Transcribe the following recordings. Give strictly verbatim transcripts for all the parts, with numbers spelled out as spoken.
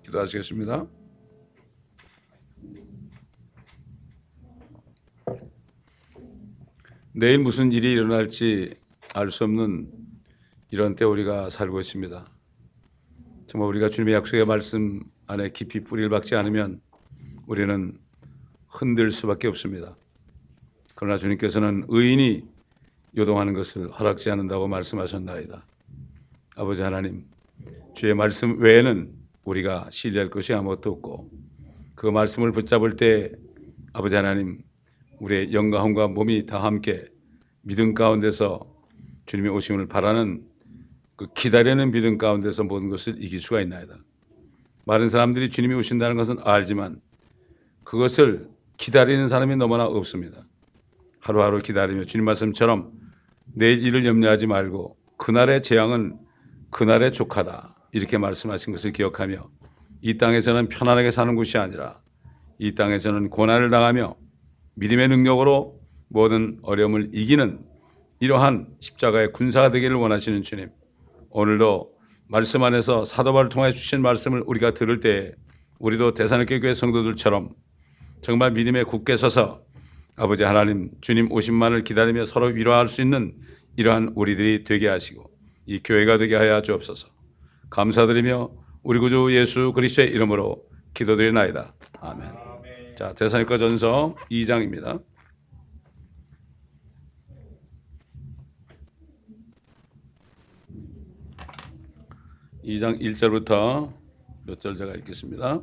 기도하시겠습니다. 내일 무슨 일이 일어날지 알 수 없는 이런 때 우리가 살고 있습니다. 정말 우리가 주님의 약속의 말씀 안에 깊이 뿌리를 박지 않으면 우리는 흔들 수밖에 없습니다. 그러나 주님께서는 의인이 요동하는 것을 허락지 않는다고 말씀하셨나이다. 아버지 하나님, 주의 말씀 외에는 우리가 신뢰할 것이 아무것도 없고 그 말씀을 붙잡을 때 아버지 하나님, 우리의 영광과 몸이 다 함께 믿음 가운데서 주님의 오심을 바라는 그 기다리는 믿음 가운데서 모든 것을 이길 수가 있나이다. 많은 사람들이 주님이 오신다는 것은 알지만 그것을 기다리는 사람이 너무나 없습니다. 하루하루 기다리며 주님 말씀처럼 내일 일을 염려하지 말고 그날의 재앙은 그날의 족하다 이렇게 말씀하신 것을 기억하며 이 땅에서는 편안하게 사는 곳이 아니라 이 땅에서는 고난을 당하며 믿음의 능력으로 모든 어려움을 이기는 이러한 십자가의 군사가 되기를 원하시는 주님, 오늘도 말씀 안에서 사도 바울을 통해 주신 말씀을 우리가 들을 때 우리도 데살로니가 교회 성도들처럼 정말 믿음에 굳게 서서 아버지 하나님 주님 오심만을 기다리며 서로 위로할 수 있는 이러한 우리들이 되게 하시고 이 교회가 되게 하여 주옵소서. 감사드리며 우리 구주 예수 그리스도의 이름으로 기도드리나이다. 아멘. 아멘. 자, 데살로니가 전서 이 장입니다. 이 장 일 절부터 몇 절 제가 읽겠습니다.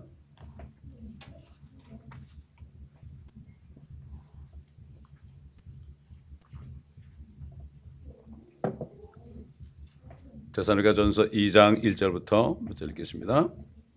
데살로니가 전서 이 장 일 절부터 몇 절 읽겠습니다.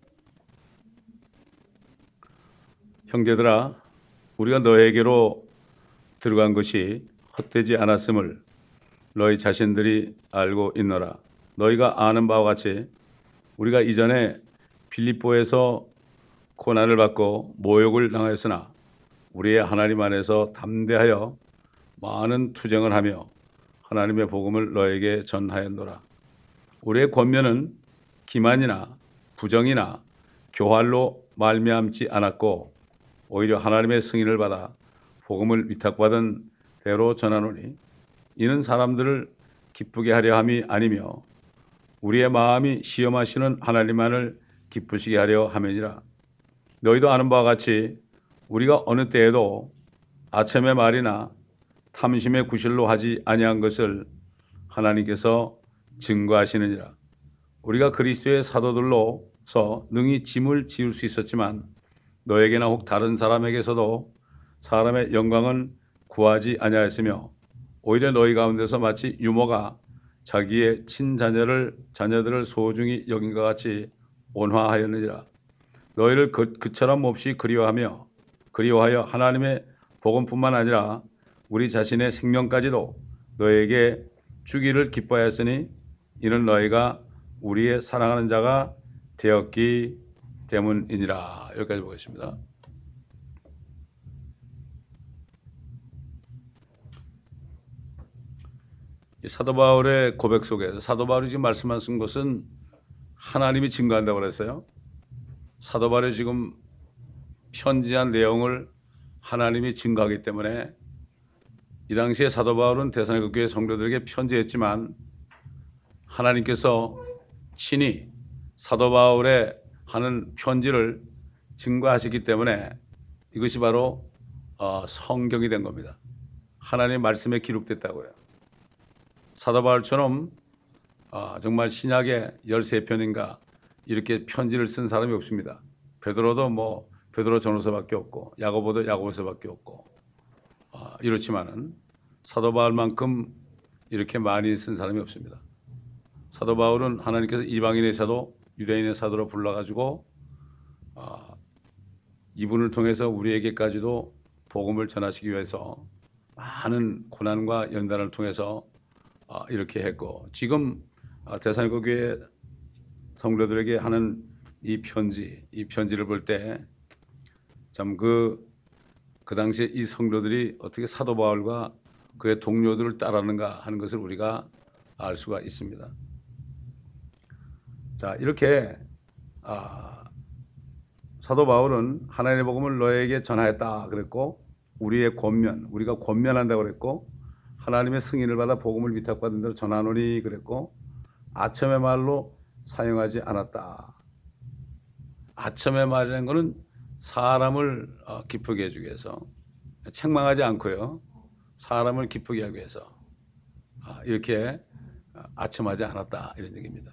형제들아, 우리가 너에게로 들어간 것이 헛되지 않았음을 너희 자신들이 알고 있노라. 너희가 아는 바와 같이 우리가 이전에 빌립보에서 고난을 받고 모욕을 당하였으나 우리의 하나님 안에서 담대하여 많은 투쟁을 하며 하나님의 복음을 너에게 전하였노라. 우리의 권면은 기만이나 부정이나 교활로 말미암지 않았고 오히려 하나님의 승인을 받아 복음을 위탁받은 대로 전하노니 이는 사람들을 기쁘게 하려 함이 아니며 우리의 마음이 시험하시는 하나님만을 기쁘시게 하려 함이니라. 너희도 아는 바와 같이 우리가 어느 때에도 아첨의 말이나 탐심의 구실로 하지 아니한 것을 하나님께서 증거하시느니라. 우리가 그리스도의 사도들로서 능히 짐을 지을 수 있었지만 너에게나 혹 다른 사람에게서도 사람의 영광은 구하지 아니하였으며 오히려 너희 가운데서 마치 유모가 자기의 친자녀를 자녀들을 소중히 여긴 것 같이 온화하였느니라. 너희를 그, 그처럼 몹시 그리워하며 그리워하여 하나님의 복음뿐만 아니라 우리 자신의 생명까지도 너에게 주기를 기뻐하였으니 이는 너희가 우리의 사랑하는 자가 되었기 때문이니라. 여기까지 보겠습니다. 이 사도 바울의 고백 속에서 사도 바울이 지금 말씀하신 것은 하나님이 증거한다고 그랬어요. 사도 바울이 지금 편지한 내용을 하나님이 증거하기 때문에 이 당시에 사도 바울은 데살로니가 교회 성도들에게 편지했지만 하나님께서 친히 사도 바울의 하는 편지를 증거하시기 때문에 이것이 바로 어, 성경이 된 겁니다. 하나님의 말씀에 기록됐다고요. 사도 바울처럼 어, 정말 신약에 열세 편인가 이렇게 편지를 쓴 사람이 없습니다. 베드로도 뭐 베드로 전후서밖에 없고 야고보도 야고보서밖에 없고 어, 이렇지만은 사도 바울만큼 이렇게 많이 쓴 사람이 없습니다. 사도 바울은 하나님께서 이방인의 사도, 유대인의 사도로 불러가지고 어, 이분을 통해서 우리에게까지도 복음을 전하시기 위해서 많은 고난과 연단을 통해서 어, 이렇게 했고 지금 어, 데살로니가 교회 성도들에게 하는 이 편지, 이 편지를 볼 때 참 그 그 당시에 이 성도들이 어떻게 사도 바울과 그의 동료들을 따르는가 하는 것을 우리가 알 수가 있습니다. 자, 이렇게 아, 사도 바울은 하나님의 복음을 너에게 전하였다 그랬고, 우리의 권면, 우리가 권면한다고 그랬고, 하나님의 승인을 받아 복음을 위탁받은 대로 전하노니 그랬고, 아첨의 말로 사용하지 않았다. 아첨의 말이라는 것은 사람을 기쁘게 해주기 위해서, 책망하지 않고요, 사람을 기쁘게 하기 위해서 이렇게 아첨하지 않았다, 이런 얘기입니다.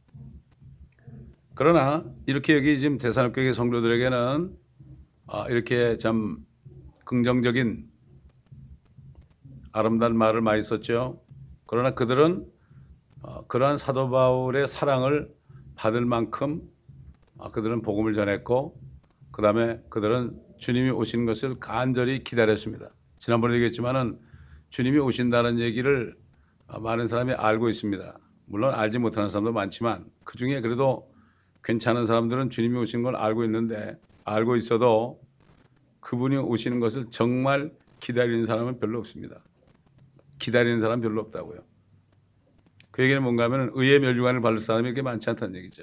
그러나 이렇게 여기 지금 데살로니가 성도들에게는 이렇게 참 긍정적인 아름다운 말을 많이 썼죠. 그러나 그들은 그러한 사도 바울의 사랑을 받을 만큼 그들은 복음을 전했고, 그 다음에 그들은 주님이 오시는 것을 간절히 기다렸습니다. 지난번에 얘기했지만은 주님이 오신다는 얘기를 많은 사람이 알고 있습니다. 물론 알지 못하는 사람도 많지만 그 중에 그래도 괜찮은 사람들은 주님이 오신 걸 알고 있는데, 알고 있어도 그분이 오시는 것을 정말 기다리는 사람은 별로 없습니다. 기다리는 사람 별로 없다고요. 그 얘기는 뭔가 하면 의의 멸류관을 바를 사람이 그렇게 많지 않다는 얘기죠.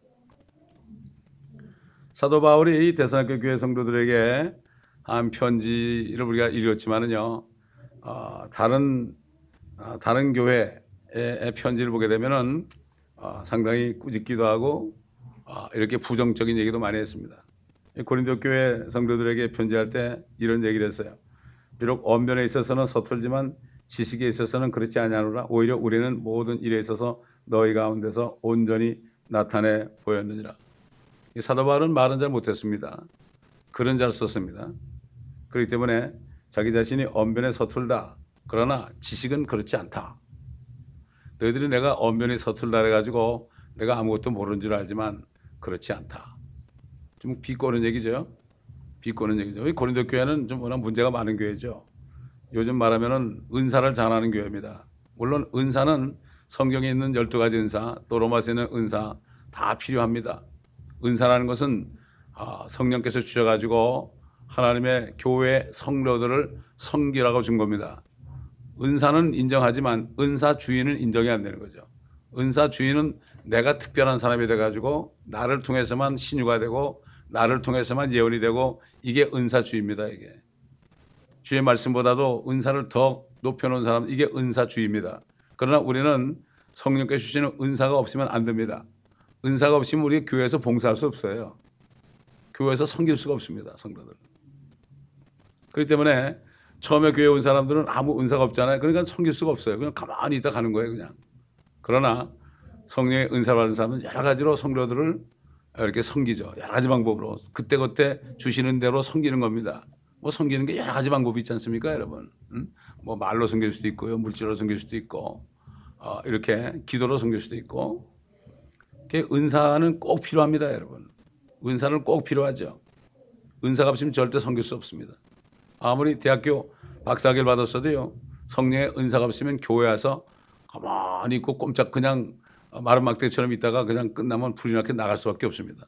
사도 바울이 이 데살로니가 교회 성도들에게 한 편지를 우리가 읽었지만은요, 어, 다른 어, 다른 교회의 편지를 보게 되면은 어, 상당히 꾸짖기도 하고 어, 이렇게 부정적인 얘기도 많이 했습니다. 고린도 교회 성도들에게 편지할 때 이런 얘기를 했어요. 비록 언변에 있어서는 서툴지만 지식에 있어서는 그렇지 아니하노라. 오히려 우리는 모든 일에 있어서 너희 가운데서 온전히 나타내 보였느니라. 사도 바울은 말은 잘 못했습니다. 글은 잘 썼습니다. 그렇기 때문에 자기 자신이 언변에 서툴다, 그러나 지식은 그렇지 않다. 너희들이 내가 언변이 서툴다 해가지고 내가 아무것도 모르는 줄 알지만 그렇지 않다. 좀 비꼬는 얘기죠. 비꼬는 얘기죠. 고린도 교회는 좀 워낙 문제가 많은 교회죠. 요즘 말하면은 은사를 잘하는 교회입니다. 물론 은사는 성경에 있는 열두 가지 은사, 또 로마서에 있는 은사 다 필요합니다. 은사라는 것은 성령께서 주셔가지고 하나님의 교회 성도들을 섬기라고 준 겁니다. 은사는 인정하지만 은사 주인은 인정이 안 되는 거죠. 은사 주인은 내가 특별한 사람이 돼가지고 나를 통해서만 신유가 되고 나를 통해서만 예언이 되고, 이게 은사 주입니다. 이게 주의 말씀보다도 은사를 더 높여놓은 사람, 이게 은사 주입니다. 그러나 우리는 성령께서 주시는 은사가 없으면 안 됩니다. 은사가 없으면 우리 교회에서 봉사할 수 없어요. 교회에서 섬길 수가 없습니다. 성도들. 그렇기 때문에 처음에 교회 온 사람들은 아무 은사가 없잖아요. 그러니까 섬길 수가 없어요. 그냥 가만히 있다 가는 거예요, 그냥. 그러나 성령의 은사를 받은 사람은 여러 가지로 성도들을 이렇게 섬기죠. 여러 가지 방법으로 그때그때 주시는 대로 섬기는 겁니다. 뭐 섬기는 게 여러 가지 방법이 있지 않습니까, 여러분? 음? 뭐 말로 섬길 수도 있고요, 물질로 섬길 수도 있고, 어, 이렇게 기도로 섬길 수도 있고. 은사는 꼭 필요합니다, 여러분. 은사는 꼭 필요하죠. 은사가 없으면 절대 섬길 수 없습니다. 아무리 대학교 박사학위를 받았어도요, 성령의 은사가 없으면 교회 와서 가만히 있고 꼼짝 그냥 마른 막대처럼 있다가 그냥 끝나면 불이 나게 나갈 수밖에 없습니다.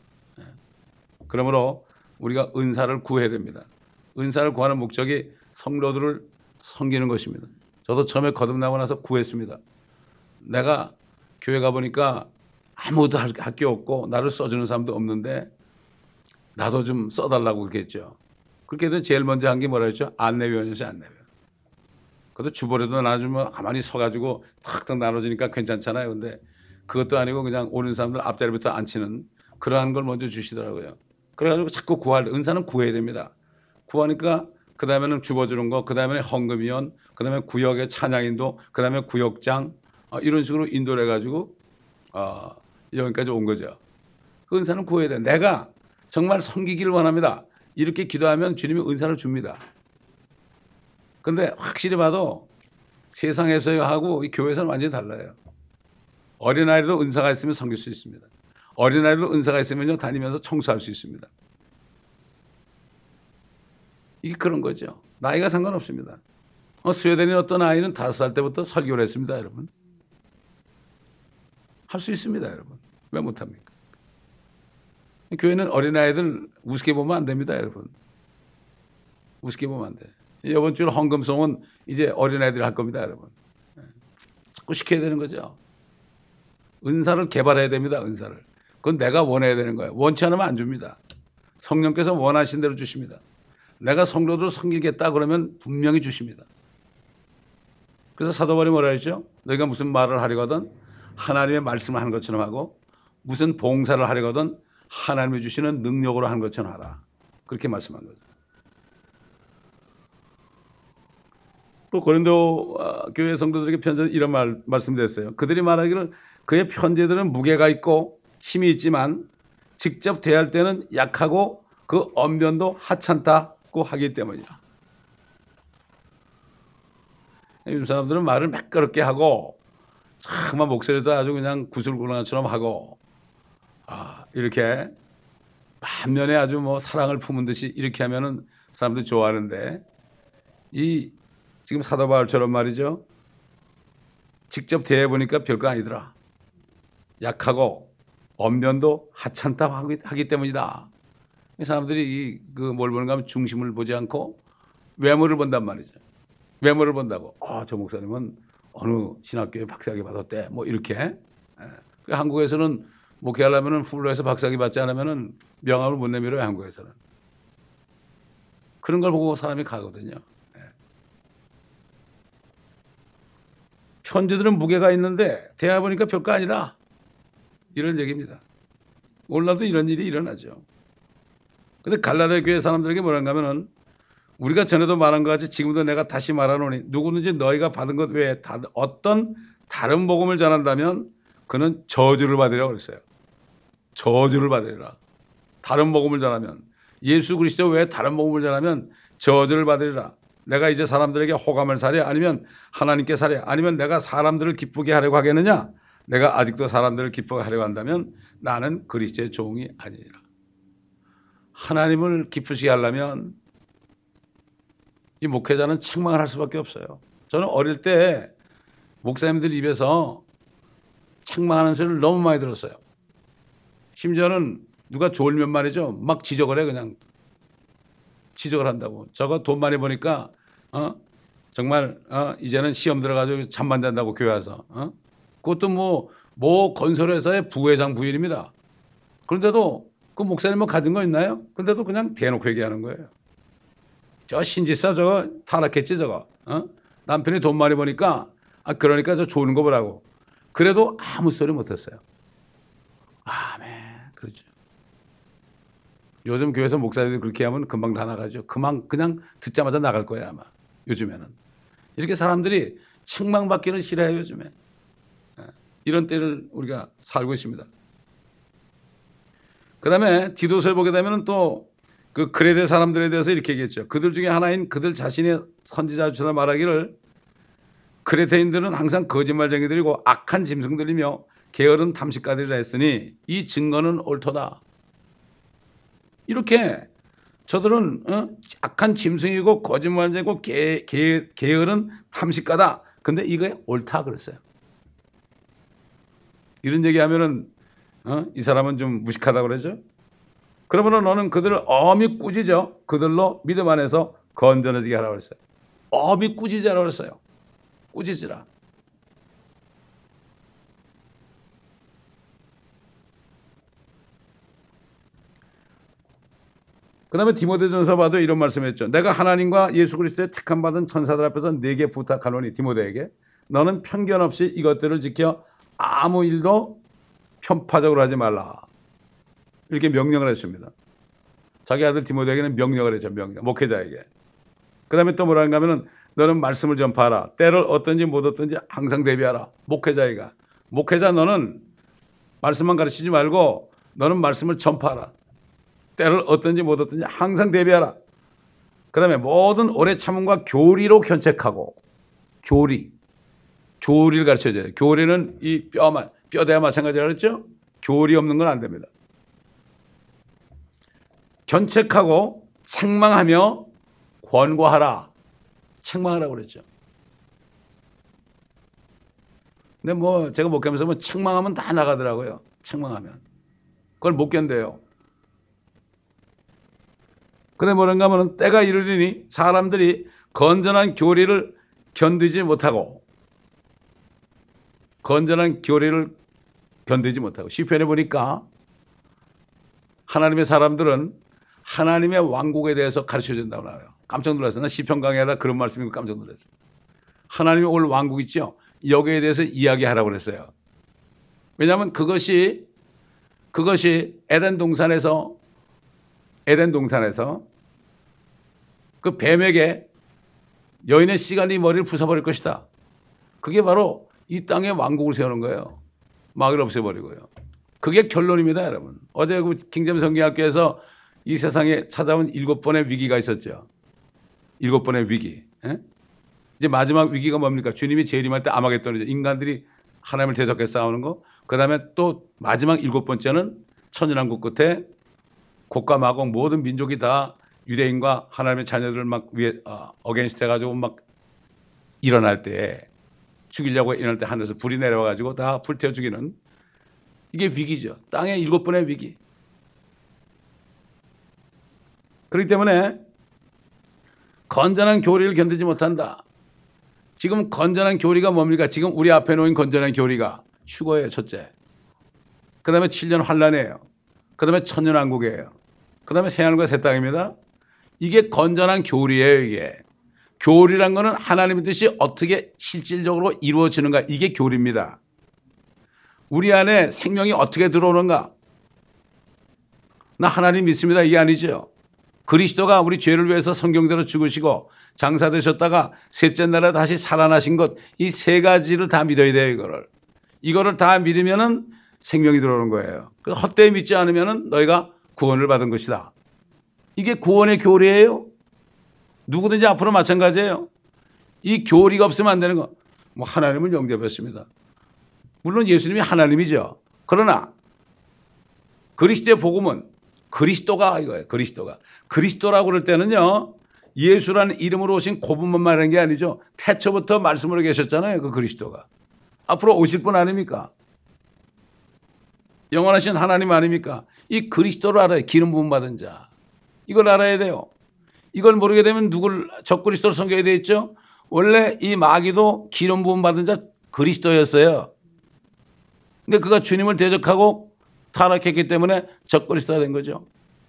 그러므로 우리가 은사를 구해야 됩니다. 은사를 구하는 목적이 성도들을 섬기는 것입니다. 저도 처음에 거듭나고 나서 구했습니다. 내가 교회 가보니까 아무도 할 게 없고 나를 써주는 사람도 없는데 나도 좀 써달라고 그렇게 했죠. 그렇게 해서 제일 먼저 한 게 뭐라 했죠? 안내위원이었어요. 안내위원. 그것도 주보라도 나눠주면 가만히 서가지고 탁탁 나눠주니까 괜찮잖아요. 근데 그것도 아니고 그냥 오는 사람들 앞자리부터 앉히는 그러한 걸 먼저 주시더라고요. 그래가지고 자꾸 구할, 은사는 구해야 됩니다. 구하니까 그 다음에는 주보주는 거, 그 다음에는 헌금위원, 그 다음에 구역의 찬양인도, 그 다음에 구역장, 어, 이런 식으로 인도를 해가지고 어, 여기까지 온 거죠. 그 은사는 구해야 돼. 내가 정말 섬기기를 원합니다. 이렇게 기도하면 주님이 은사를 줍니다. 근데 확실히 봐도 세상에서 하고 이 교회에서는 완전히 달라요. 어린아이도 은사가 있으면 섬길 수 있습니다. 어린아이도 은사가 있으면 다니면서 청소할 수 있습니다. 이게 그런 거죠. 나이가 상관없습니다. 어, 스웨덴의 어떤 아이는 다섯 살 때부터 설교를 했습니다, 여러분. 할 수 있습니다, 여러분. 왜 못합니까? 교회는 어린아이들 우습게 보면 안 됩니다, 여러분. 우습게 보면 안 돼. 이번 주 헌금송은 이제 어린아이들이 할 겁니다, 여러분. 자꾸 시켜야 되는 거죠. 은사를 개발해야 됩니다, 은사를. 그건 내가 원해야 되는 거예요. 원치 않으면 안 줍니다. 성령께서 원하신 대로 주십니다. 내가 성도들을 섬기겠다 그러면 분명히 주십니다. 그래서 사도 바울이 뭐라 했죠? 너희가 무슨 말을 하려거든 하나님의 말씀을 하는 것처럼 하고 무슨 봉사를 하려거든 하나님이 주시는 능력으로 하는 것처럼 하라. 그렇게 말씀한 거죠. 또 고린도 교회 성도들에게 편지에 이런 말 말씀드렸어요. 그들이 말하기를 그의 편지들은 무게가 있고 힘이 있지만 직접 대할 때는 약하고 그 언변도 하찮다고 하기 때문이다. 요즘 사람들은 말을 매끄럽게 하고 정말 목소리도 아주 그냥 구슬구랑처럼 하고 아, 이렇게 반면에 아주 뭐 사랑을 품은 듯이 이렇게 하면은 사람들이 좋아하는데 이 지금 사도 바울처럼 말이죠. 직접 대해보니까 별거 아니더라. 약하고 언변도 하찮다고 하기 때문이다. 사람들이 그 뭘 보는가 하면 중심을 보지 않고 외모를 본단 말이죠. 외모를 본다고. 아, 저 목사님은 어느 신학교에 박사학위 받았대. 뭐 이렇게. 예. 한국에서는 목회하려면 풀로에서 박사학위 받지 않으면 명함을 못 내밀어요. 한국에서는. 그런 걸 보고 사람이 가거든요. 예. 편지들은 무게가 있는데 대해보니까 별거 아니다. 이런 얘기입니다. 오늘날도 이런 일이 일어나죠. 근데 갈라디아 교회 사람들에게 뭐라는가 하면은 우리가 전에도 말한 것 같이 지금도 내가 다시 말하노니 누구든지 너희가 받은 것 외에 어떤 다른 복음을 전한다면 그는 저주를 받으리라고 그랬어요. 저주를 받으리라. 다른 복음을 전하면 예수 그리스도 외에 다른 복음을 전하면 저주를 받으리라. 내가 이제 사람들에게 호감을 사랴 아니면 하나님께 사랴 아니면 내가 사람들을 기쁘게 하려고 하겠느냐. 내가 아직도 사람들을 기쁘게 하려고 한다면 나는 그리스도의 종이 아니라. 하나님을 기쁘시게 하려면 이 목회자는 책망을 할 수밖에 없어요. 저는 어릴 때 목사님들 입에서 책망하는 소리를 너무 많이 들었어요. 심지어는 누가 졸면 말이죠. 막 지적을 해 그냥. 지적을 한다고. 저거 돈 많이 버니까 어? 정말 어? 이제는 시험 들어가지고 잠만 잔다고 교회 와서. 어? 그것도 뭐, 뭐 건설회사의 부회장 부인입니다. 그런데도 그 목사님은 가진 거 있나요? 근데도 그냥 대놓고 얘기하는 거예요. 저 신지사 저거 타락했지 저거. 어? 남편이 돈 많이 버니까 아 그러니까 저 좋은 거 보라고. 그래도 아무 소리 못했어요. 아멘. 그렇죠. 요즘 교회에서 목사님들이 그렇게 하면 금방 다 나가죠. 그만 그냥 듣자마자 나갈 거예요 아마. 요즘에는. 이렇게 사람들이 책망받기를 싫어해요 요즘에. 이런 때를 우리가 살고 있습니다. 그 다음에 디도서를 보게 되면 또 그 그레데 사람들에 대해서 이렇게 얘기했죠. 그들 중에 하나인 그들 자신의 선지자처럼 말하기를 그레테인들은 항상 거짓말쟁이들이고 악한 짐승들이며 게으른 탐식가들이라 했으니 이 증거는 옳도다. 이렇게 저들은 어? 악한 짐승이고 거짓말쟁이고 게, 게, 게으른 탐식가다. 근데 이게 옳다 그랬어요. 이런 얘기하면은 어? 이 사람은 좀 무식하다고 그러죠. 그러면은 너는 그들을 엄히 꾸짖어 그들로 믿음 안에서 건전해지게 하라고 그랬어요. 엄히 꾸짖으라고 그랬어요. 꾸짖으라. 그 다음에 디모데전서 봐도 이런 말씀했죠. 내가 하나님과 예수 그리스도의 택함 받은 천사들 앞에서 네게 부탁하노니 디모데에게 너는 편견 없이 이것들을 지켜 아무 일도 편파적으로 하지 말라. 이렇게 명령을 했습니다. 자기 아들 디모데에게는 명령을 했죠. 명령. 목회자에게. 그 다음에 또 뭐라는가 하면은 너는 말씀을 전파하라. 때를 어떤지 못 어떤지 항상 대비하라. 목회자에게. 목회자 너는 말씀만 가르치지 말고 너는 말씀을 전파하라. 때를 어떤지 못 어떤지 항상 대비하라. 그 다음에 모든 오래 참음과 교리로 견책하고. 교리. 교리를 가르쳐줘요. 교리는 이 뼈만, 뼈대와 마찬가지라 그랬죠? 교리 없는 건 안 됩니다. 견책하고 책망하며 권고하라. 책망하라고 그랬죠. 근데 뭐 제가 목회하면서 뭐 책망하면 다 나가더라고요. 책망하면. 그걸 못 견뎌요. 근데 뭐란가 하면 때가 이르리니 사람들이 건전한 교리를 견디지 못하고 건전한 교리를 견디지 못하고 시편에 보니까 하나님의 사람들은 하나님의 왕국에 대해서 가르쳐 준다고 나와요. 깜짝 놀랐어요. 나 시편 강의하다 그런 말씀이고 깜짝 놀랐어요. 하나님의 올 왕국 있죠? 여기에 대해서 이야기하라고 그랬어요. 왜냐하면 그것이 그것이 에덴 동산에서 에덴 동산에서 그 뱀에게 여인의 씨가 네 머리를 부숴버릴 것이다. 그게 바로 이 땅에 왕국을 세우는 거예요. 마귀를 없애버리고요. 그게 결론입니다, 여러분. 어제 그 킹제임스 성경학교에서 이 세상에 찾아온 일곱 번의 위기가 있었죠. 일곱 번의 위기. 에? 이제 마지막 위기가 뭡니까? 주님이 재림할 때 아마겟돈이죠. 인간들이 하나님을 대적해 싸우는 거. 그 다음에 또 마지막 일곱 번째는 천연왕국 끝에 곡과 마곡 모든 민족이 다 유대인과 하나님의 자녀들을 막 위에 어, 어게인스트 해가지고 막 일어날 때 죽이려고 일어날 때 하늘에서 불이 내려와가지고 다 불태워 죽이는 이게 위기죠. 땅의 일곱 번의 위기. 그렇기 때문에 건전한 교리를 견디지 못한다. 지금 건전한 교리가 뭡니까? 지금 우리 앞에 놓인 건전한 교리가 휴거예요, 첫째. 그 다음에 칠 년 환란이에요. 그 다음에 천년왕국이에요. 그 다음에 새하늘과 새 땅입니다. 이게 건전한 교리예요, 이게. 교리란 거는 하나님의 뜻이 어떻게 실질적으로 이루어지는가, 이게 교리입니다. 우리 안에 생명이 어떻게 들어오는가. 나 하나님 믿습니다, 이게 아니죠. 그리스도가 우리 죄를 위해서 성경대로 죽으시고 장사되셨다가 셋째 날에 다시 살아나신 것, 이 세 가지를 다 믿어야 돼요, 이거를. 이거를 다 믿으면은 생명이 들어오는 거예요. 헛되이 믿지 않으면은 너희가 구원을 받은 것이다. 이게 구원의 교리예요. 누구든지 앞으로 마찬가지예요. 이 교리가 없으면 안 되는 거. 뭐 하나님은 영접했습니다. 물론 예수님이 하나님이죠. 그러나 그리스도의 복음은 그리스도가 이거예요. 그리스도가. 그리스도라고 그럴 때는요. 예수라는 이름으로 오신 그분만 말하는 게 아니죠. 태초부터 말씀으로 계셨잖아요. 그 그리스도가. 앞으로 오실 분 아닙니까? 영원하신 하나님 아닙니까? 이 그리스도를 알아야 기름 부음 받은 자. 이걸 알아야 돼요. 이걸 모르게 되면 누굴 적그리스도를 섬겨야 되겠죠? 원래 이 마귀도 기름 부음 받은 자 그리스도였어요. 근데 그가 주님을 대적하고 타락했기 때문에 적그리스도가 된 거죠.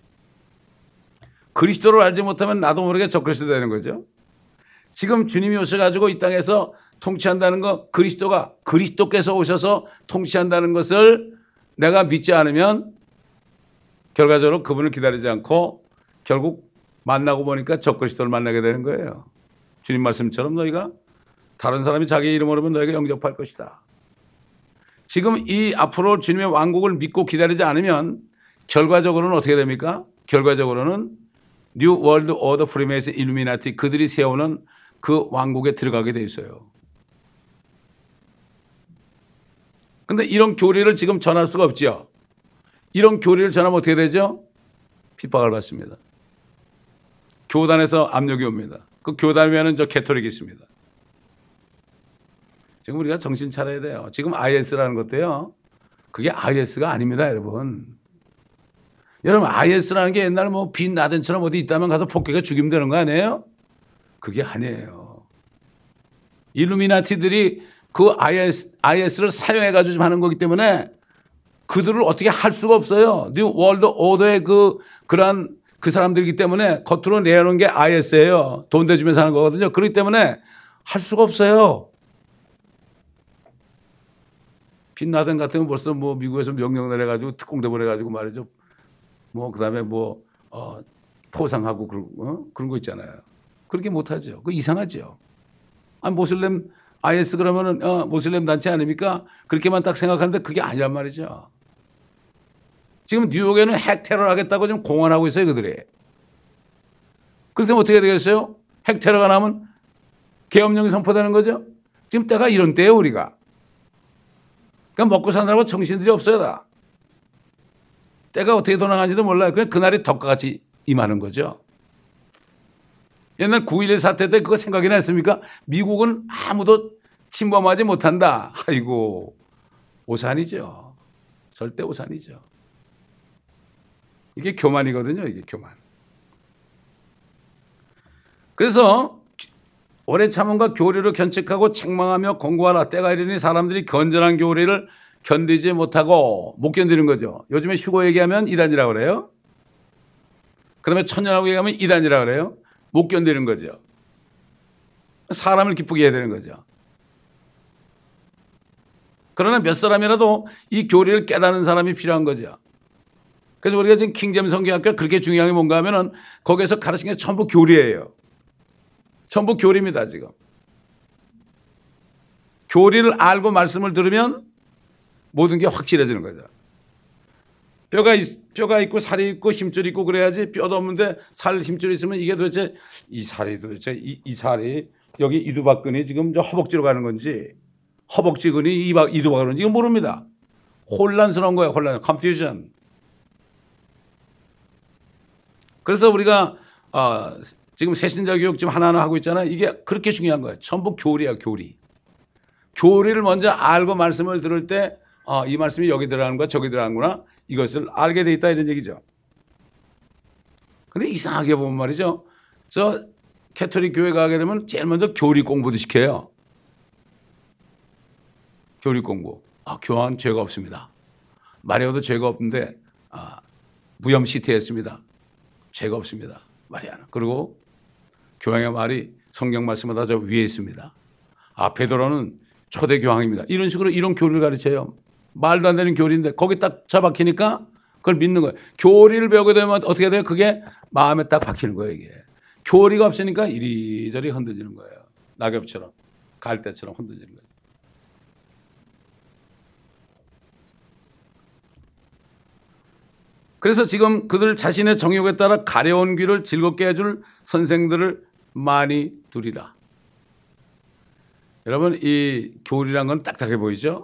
그리스도를 알지 못하면 나도 모르게 적그리스도가 되는 거죠. 지금 주님이 오셔가지고 이 땅에서 통치한다는 거, 그리스도가 그리스도께서 오셔서 통치한다는 것을 내가 믿지 않으면 결과적으로 그분을 기다리지 않고 결국 만나고 보니까 적그리스도를 만나게 되는 거예요. 주님 말씀처럼 너희가 다른 사람이 자기 이름 모르면 너희가 영접할 것이다. 지금 이 앞으로 주님의 왕국을 믿고 기다리지 않으면 결과적으로는 어떻게 됩니까? 결과적으로는 뉴 월드 오더 프리메이슨 일루미나티 그들이 세우는 그 왕국에 들어가게 돼 있어요. 근데 이런 교리를 지금 전할 수가 없죠. 이런 교리를 전하면 어떻게 되죠? 핍박을 받습니다. 교단에서 압력이 옵니다. 그 교단 위에는 저 캐톨릭이 있습니다. 지금 우리가 정신 차려야 돼요. 지금 아이에스라는 것도요. 그게 아이에스가 아닙니다, 여러분. 여러분 아이에스라는 게 옛날 뭐 빈 라덴처럼 어디 있다면 가서 폭격해 죽이면 되는 거 아니에요? 그게 아니에요. 일루미나티들이 그 아이에스, 아이에스를 사용해가지고 좀 하는 거기 때문에 그들을 어떻게 할 수가 없어요. 뉴 월드 오더의 그, 그러한 그 사람들이기 때문에 겉으로 내놓은 게 아이에스예요. 돈 대주면서 하는 거거든요. 그렇기 때문에 할 수가 없어요. 빈라덴 같은 건 벌써 뭐 미국에서 명령 내려가지고 특공대 보내가지고 말이죠. 뭐, 그 다음에 뭐, 어, 포상하고 그런, 어? 그런 거 있잖아요. 그렇게 못하죠. 그거 이상하죠. 아, 모슬렘 아이에스 그러면은, 어, 모슬렘 단체 아닙니까? 그렇게만 딱 생각하는데 그게 아니란 말이죠. 지금 뉴욕에는 핵 테러를 하겠다고 지금 공언하고 있어요, 그들이. 그래서 어떻게 되겠어요? 핵 테러가 나면 계엄령이 선포되는 거죠? 지금 때가 이런 때예요, 우리가. 그러니까 먹고 사느라고 정신들이 없어요, 다. 때가 어떻게 돌아가는지도 몰라요. 그냥 그날이 덕같이 임하는 거죠. 옛날 구일일 사태 때 그거 생각이나 했습니까? 미국은 아무도 침범하지 못한다. 아이고, 오산이죠. 절대 오산이죠. 이게 교만이거든요. 이게 교만. 그래서 오래 참음과 교리를 견책하고 책망하며 공고하라. 때가 이르니 사람들이 건전한 교리를 견디지 못하고 못 견디는 거죠. 요즘에 휴거 얘기하면 이단이라고 그래요. 그 다음에 천년하고 얘기하면 이단이라 그래요. 못 견디는 거죠. 사람을 기쁘게 해야 되는 거죠. 그러나 몇 사람이라도 이 교리를 깨닫는 사람이 필요한 거죠. 그래서 우리가 지금 킹제임 성경학교가 그렇게 중요한 게 뭔가 하면은 거기에서 가르치는 게 전부 교리예요. 전부 교리입니다, 지금. 교리를 알고 말씀을 들으면 모든 게 확실해지는 거죠. 뼈가, 있, 뼈가 있고 살이 있고 힘줄이 있고 그래야지. 뼈도 없는데 살 힘줄이 있으면 이게 도대체 이 살이 도대체 이, 이 살이 여기 이두박근이 지금 저 허벅지로 가는 건지 허벅지근이 이박, 이두박으로 가는 건지 이건 모릅니다. 혼란스러운 거예요. 혼란, confusion. 그래서 우리가 어, 지금 새신자 교육 지금 하나하나 하고 있잖아요. 이게 그렇게 중요한 거예요. 전부 교리야, 교리. 교리를 먼저 알고 말씀을 들을 때 어, 이 말씀이 여기 들어가는 거야, 저기 들어가는구나. 이것을 알게 돼 있다 이런 얘기죠. 근데 이상하게 보면 말이죠. 저 캐톨릭 교회 가게 되면 제일 먼저 교리 공부도 시켜요. 교리 공부. 아, 교황은 죄가 없습니다. 마리아도 죄가 없는데 아, 무염 시티했습니다. 죄가 없습니다. 마리아는. 그리고 교황의 말이 성경 말씀보다 저 위에 있습니다. 아, 베드로는 초대 교황입니다. 이런 식으로 이런 교리를 가르쳐요. 말도 안 되는 교리인데 거기 딱 잡박히니까 그걸 믿는 거예요. 교리를 배우게 되면 어떻게 돼요? 그게 마음에 딱 박히는 거예요, 이게. 교리가 없으니까 이리저리 흔들리는 거예요. 낙엽처럼, 갈대처럼 흔들리는 거예요. 그래서 지금 그들 자신의 정욕에 따라 가려운 귀를 즐겁게 해줄 선생들을 많이 두리라. 여러분, 이 교리란 건 딱딱해 보이죠?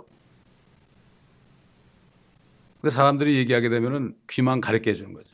근데 사람들이 얘기하게 되면은 귀만 가렵게 해주는 거죠.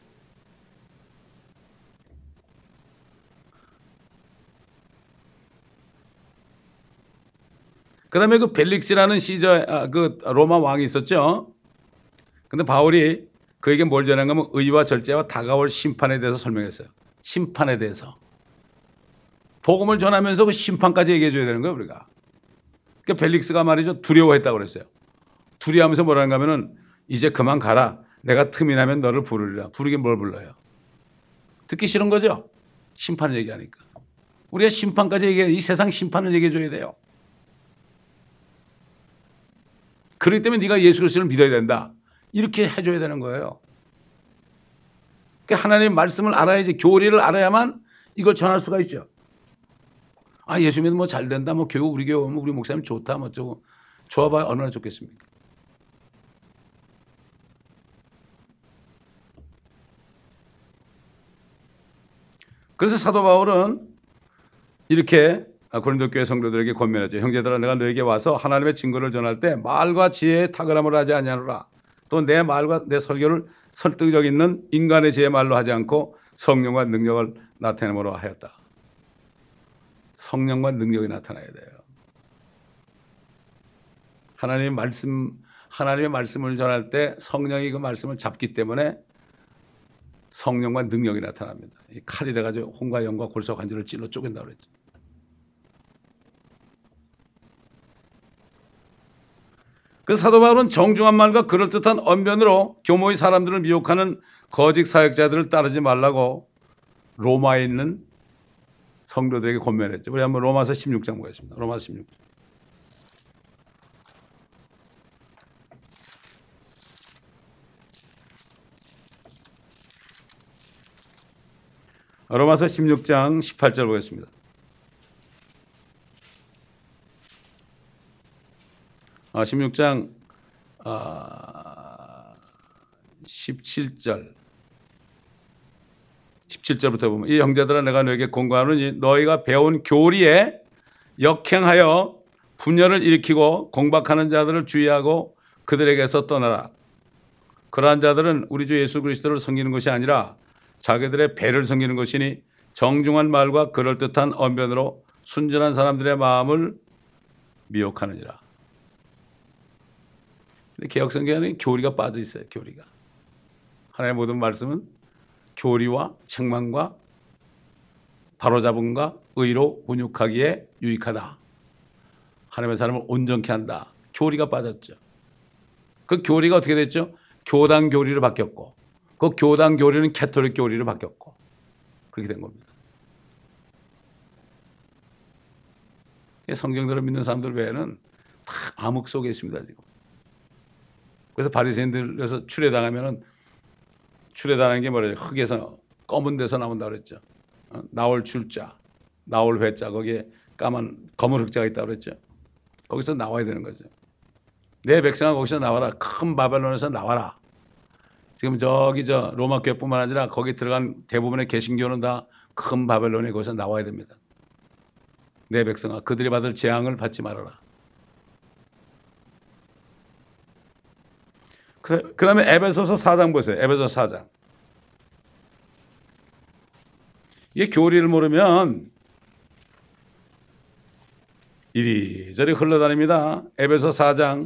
그 다음에 그 벨릭스라는 시저, 아, 그 로마 왕이 있었죠. 근데 바울이 그에게 뭘 전한가 하면 의와 절제와 다가올 심판에 대해서 설명했어요. 심판에 대해서. 복음을 전하면서 그 심판까지 얘기해 줘야 되는 거예요, 우리가. 그러니까 벨릭스가 말이죠. 두려워했다고 그랬어요. 두려워하면서 뭐라는가 하면은 이제 그만 가라. 내가 틈이 나면 너를 부르리라. 부르긴 뭘 불러요? 듣기 싫은 거죠? 심판을 얘기하니까. 우리가 심판까지 얘기해, 이 세상 심판을 얘기해 줘야 돼요. 그렇기 때문에 네가 예수 그리스도를 믿어야 된다. 이렇게 해줘야 되는 거예요. 그러니까 하나님의 말씀을 알아야지, 교리를 알아야만 이걸 전할 수가 있죠. 아, 예수 믿으면 뭐 잘 된다, 뭐 교우, 우리 교우, 우리 목사님 좋다, 뭐 어쩌고. 좋아봐야 얼마나 좋겠습니까? 그래서 사도 바울은 이렇게 고린도 교회 성도들에게 권면하죠. 형제들아, 내가 너에게 와서 하나님의 증거를 전할 때 말과 지혜의 탁월함을 하지 아니하노라. 또 내 말과 내 설교를 설득력 있는 인간의 지혜의 말로 하지 않고 성령과 능력을 나타내므로 하였다. 성령과 능력이 나타나야 돼요. 하나님의 말씀, 하나님의 말씀을 전할 때 성령이 그 말씀을 잡기 때문에 성령과 능력이 나타납니다. 이 칼이 돼가지고 혼과 영과 골수와 관절을 찔러 쪼갠다고 그랬죠. 그래서 사도 바울은 정중한 말과 그럴듯한 언변으로 교모의 사람들을 미혹하는 거짓 사역자들을 따르지 말라고 로마에 있는 성도들에게 권면했죠. 우리 한번 로마서 십육 장 보겠습니다. 로마서 십육 장. 로마서 십육 장 십팔 절 보겠습니다. 아, 십육 장 아, 십칠 절 십칠 절부터 보면 이 형제들아 내가 너에게 공고하노니 너희가 배운 교리에 역행하여 분열을 일으키고 공박하는 자들을 주의하고 그들에게서 떠나라. 그러한 자들은 우리 주 예수 그리스도를 섬기는 것이 아니라 자기들의 배를 섬기는 것이니 정중한 말과 그럴듯한 언변으로 순전한 사람들의 마음을 미혹하느니라. 개혁성경에는 교리가 빠져 있어요. 교리가. 하나님의 모든 말씀은 교리와 책망과 바로잡음과 의로 훈육하기에 유익하다. 하나님의 사람을 온전케 한다. 교리가 빠졌죠. 그 교리가 어떻게 됐죠? 교단 교리로 바뀌었고 그 교단 교리는 캐톨릭 교리로 바뀌었고 그렇게 된 겁니다. 성경대로 믿는 사람들 외에는 다 암흑 속에 있습니다, 지금. 그래서 바리새인들에서 출애당하면은 출애당하는 게 뭐래요? 흙에서 검은 데서 나온다 그랬죠. 어? 나올 줄자, 나올 회자, 거기에 까만 검은 흑자가 있다고 그랬죠. 거기서 나와야 되는 거죠. 내 백성아 거기서 나와라. 큰 바벨론에서 나와라. 지금 저기 저 로마 교회뿐만 아니라 거기 들어간 대부분의 개신교는 다 큰 바벨론에 거기서 나와야 됩니다. 내 백성아 그들이 받을 재앙을 받지 말아라. 그 다음에 에베소서 사 장 보세요. 에베소서 사 장. 이게 교리를 모르면 이리저리 흘러다닙니다. 에베소 사 장.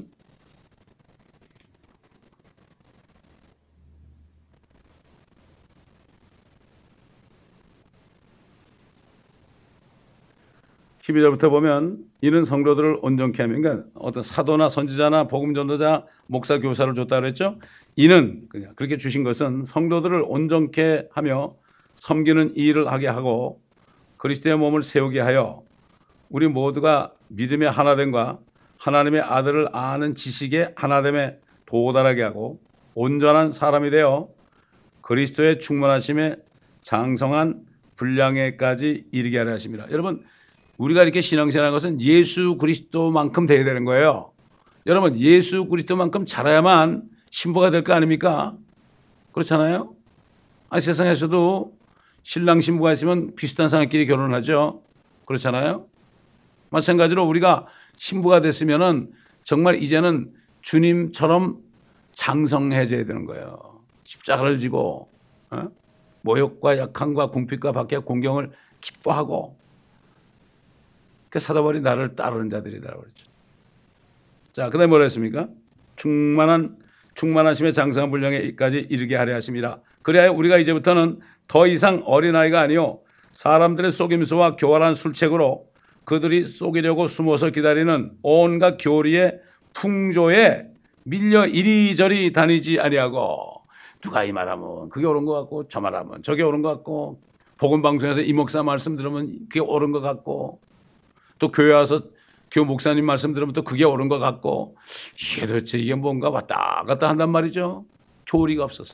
십이 절부터 보면 이는 성도들을 온전케 하면, 그러니까 어떤 사도나 선지자나 복음 전도자, 목사, 교사를 줬다 그랬죠. 이는 그냥 그렇게 주신 것은 성도들을 온전케 하며 섬기는 이 일을 하게 하고 그리스도의 몸을 세우게 하여 우리 모두가 믿음의 하나됨과 하나님의 아들을 아는 지식의 하나됨에 도달하게 하고 온전한 사람이 되어 그리스도의 충만하심에 장성한 분량에까지 이르게 하려 하십니다. 여러분, 우리가 이렇게 신앙생활하는 것은 예수 그리스도만큼 돼야 되는 거예요. 여러분, 예수 그리스도만큼 잘해야만 신부가 될 거 아닙니까? 그렇잖아요? 아니, 세상에서도 신랑 신부가 있으면 비슷한 사람끼리 결혼을 하죠. 그렇잖아요? 마찬가지로 우리가 신부가 됐으면은 정말 이제는 주님처럼 장성해져야 되는 거예요. 십자가를 지고 어? 모욕과 약함과 궁핍과 박해 공경을 기뻐하고, 그 사도 바울이 나를 따르는 자들이라고 그랬죠. 자, 그다음에 뭐라 했습니까? 충만한 충만하심의 장성한 분량에까지 이르게 하려 하심이라. 그래야 우리가 이제부터는 더 이상 어린아이가 아니요 사람들의 속임수와 교활한 술책으로 그들이 속이려고 숨어서 기다리는 온갖 교리의 풍조에 밀려 이리저리 다니지 아니하고, 누가 이 말하면 그게 옳은 것 같고 저 말하면 저게 옳은 것 같고, 복음 방송에서 이 목사 말씀 들으면 그게 옳은 것 같고, 또 교회 와서 교 목사님 말씀 들으면 또 그게 옳은 것 같고, 이게 도대체 이게 뭔가 왔다 갔다 한단 말이죠. 교리가 없어서.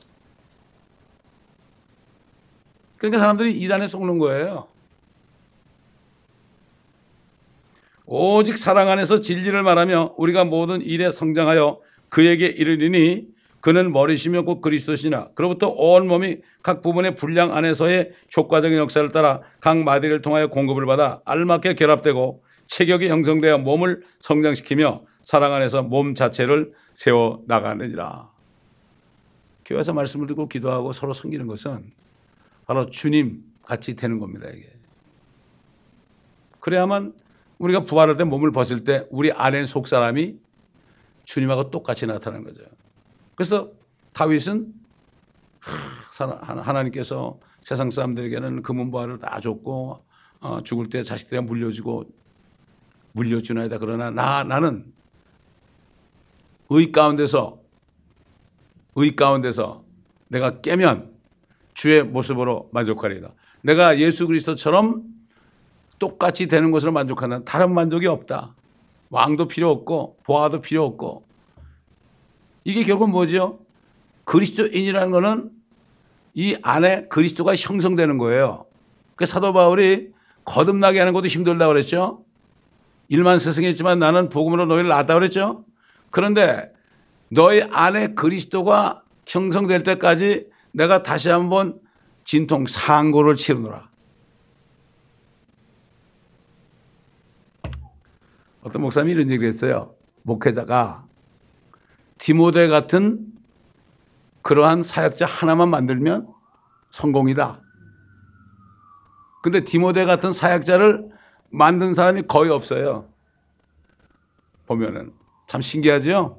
그러니까 사람들이 이단에 속는 거예요. 오직 사랑 안에서 진리를 말하며 우리가 모든 일에 성장하여 그에게 이르리니 그는 머리시며 곧 그리스도시나 그로부터 온 몸이 각 부분의 분량 안에서의 효과적인 역사를 따라 각 마디를 통하여 공급을 받아 알맞게 결합되고 체격이 형성되어 몸을 성장시키며 사랑 안에서 몸 자체를 세워 나가느니라. 교회에서 말씀을 듣고 기도하고 서로 섬기는 것은 바로 주님 같이 되는 겁니다. 이게. 그래야만 우리가 부활할 때 몸을 벗을 때 우리 안에 속 사람이 주님하고 똑같이 나타나는 거죠. 그래서 다윗은 하나님께서 세상 사람들에게는 금은보화를 다 줬고 어, 죽을 때 자식들에게 물려주고 물려주나이다. 그러나 나, 나는 의 가운데서 의 가운데서 내가 깨면 주의 모습으로 만족하리이다. 내가 예수 그리스도처럼 똑같이 되는 것으로 만족하는 다른 만족이 없다. 왕도 필요 없고 보아도 필요 없고. 이게 결국은 뭐죠? 그리스도인이라는 것은 이 안에 그리스도가 형성되는 거예요. 그 사도 바울이 거듭나게 하는 것도 힘들다고 그랬죠. 일만 스승했지만 나는 복음으로 너희를 낳았다고 그랬죠. 그런데 너희 안에 그리스도가 형성될 때까지 내가 다시 한번 진통 상고를 치르노라. 어떤 목사님이 이런 얘기를 했어요. 목회자가 디모데 같은 그러한 사역자 하나만 만들면 성공이다. 근데 디모데 같은 사역자를 만든 사람이 거의 없어요. 보면은 참 신기하죠?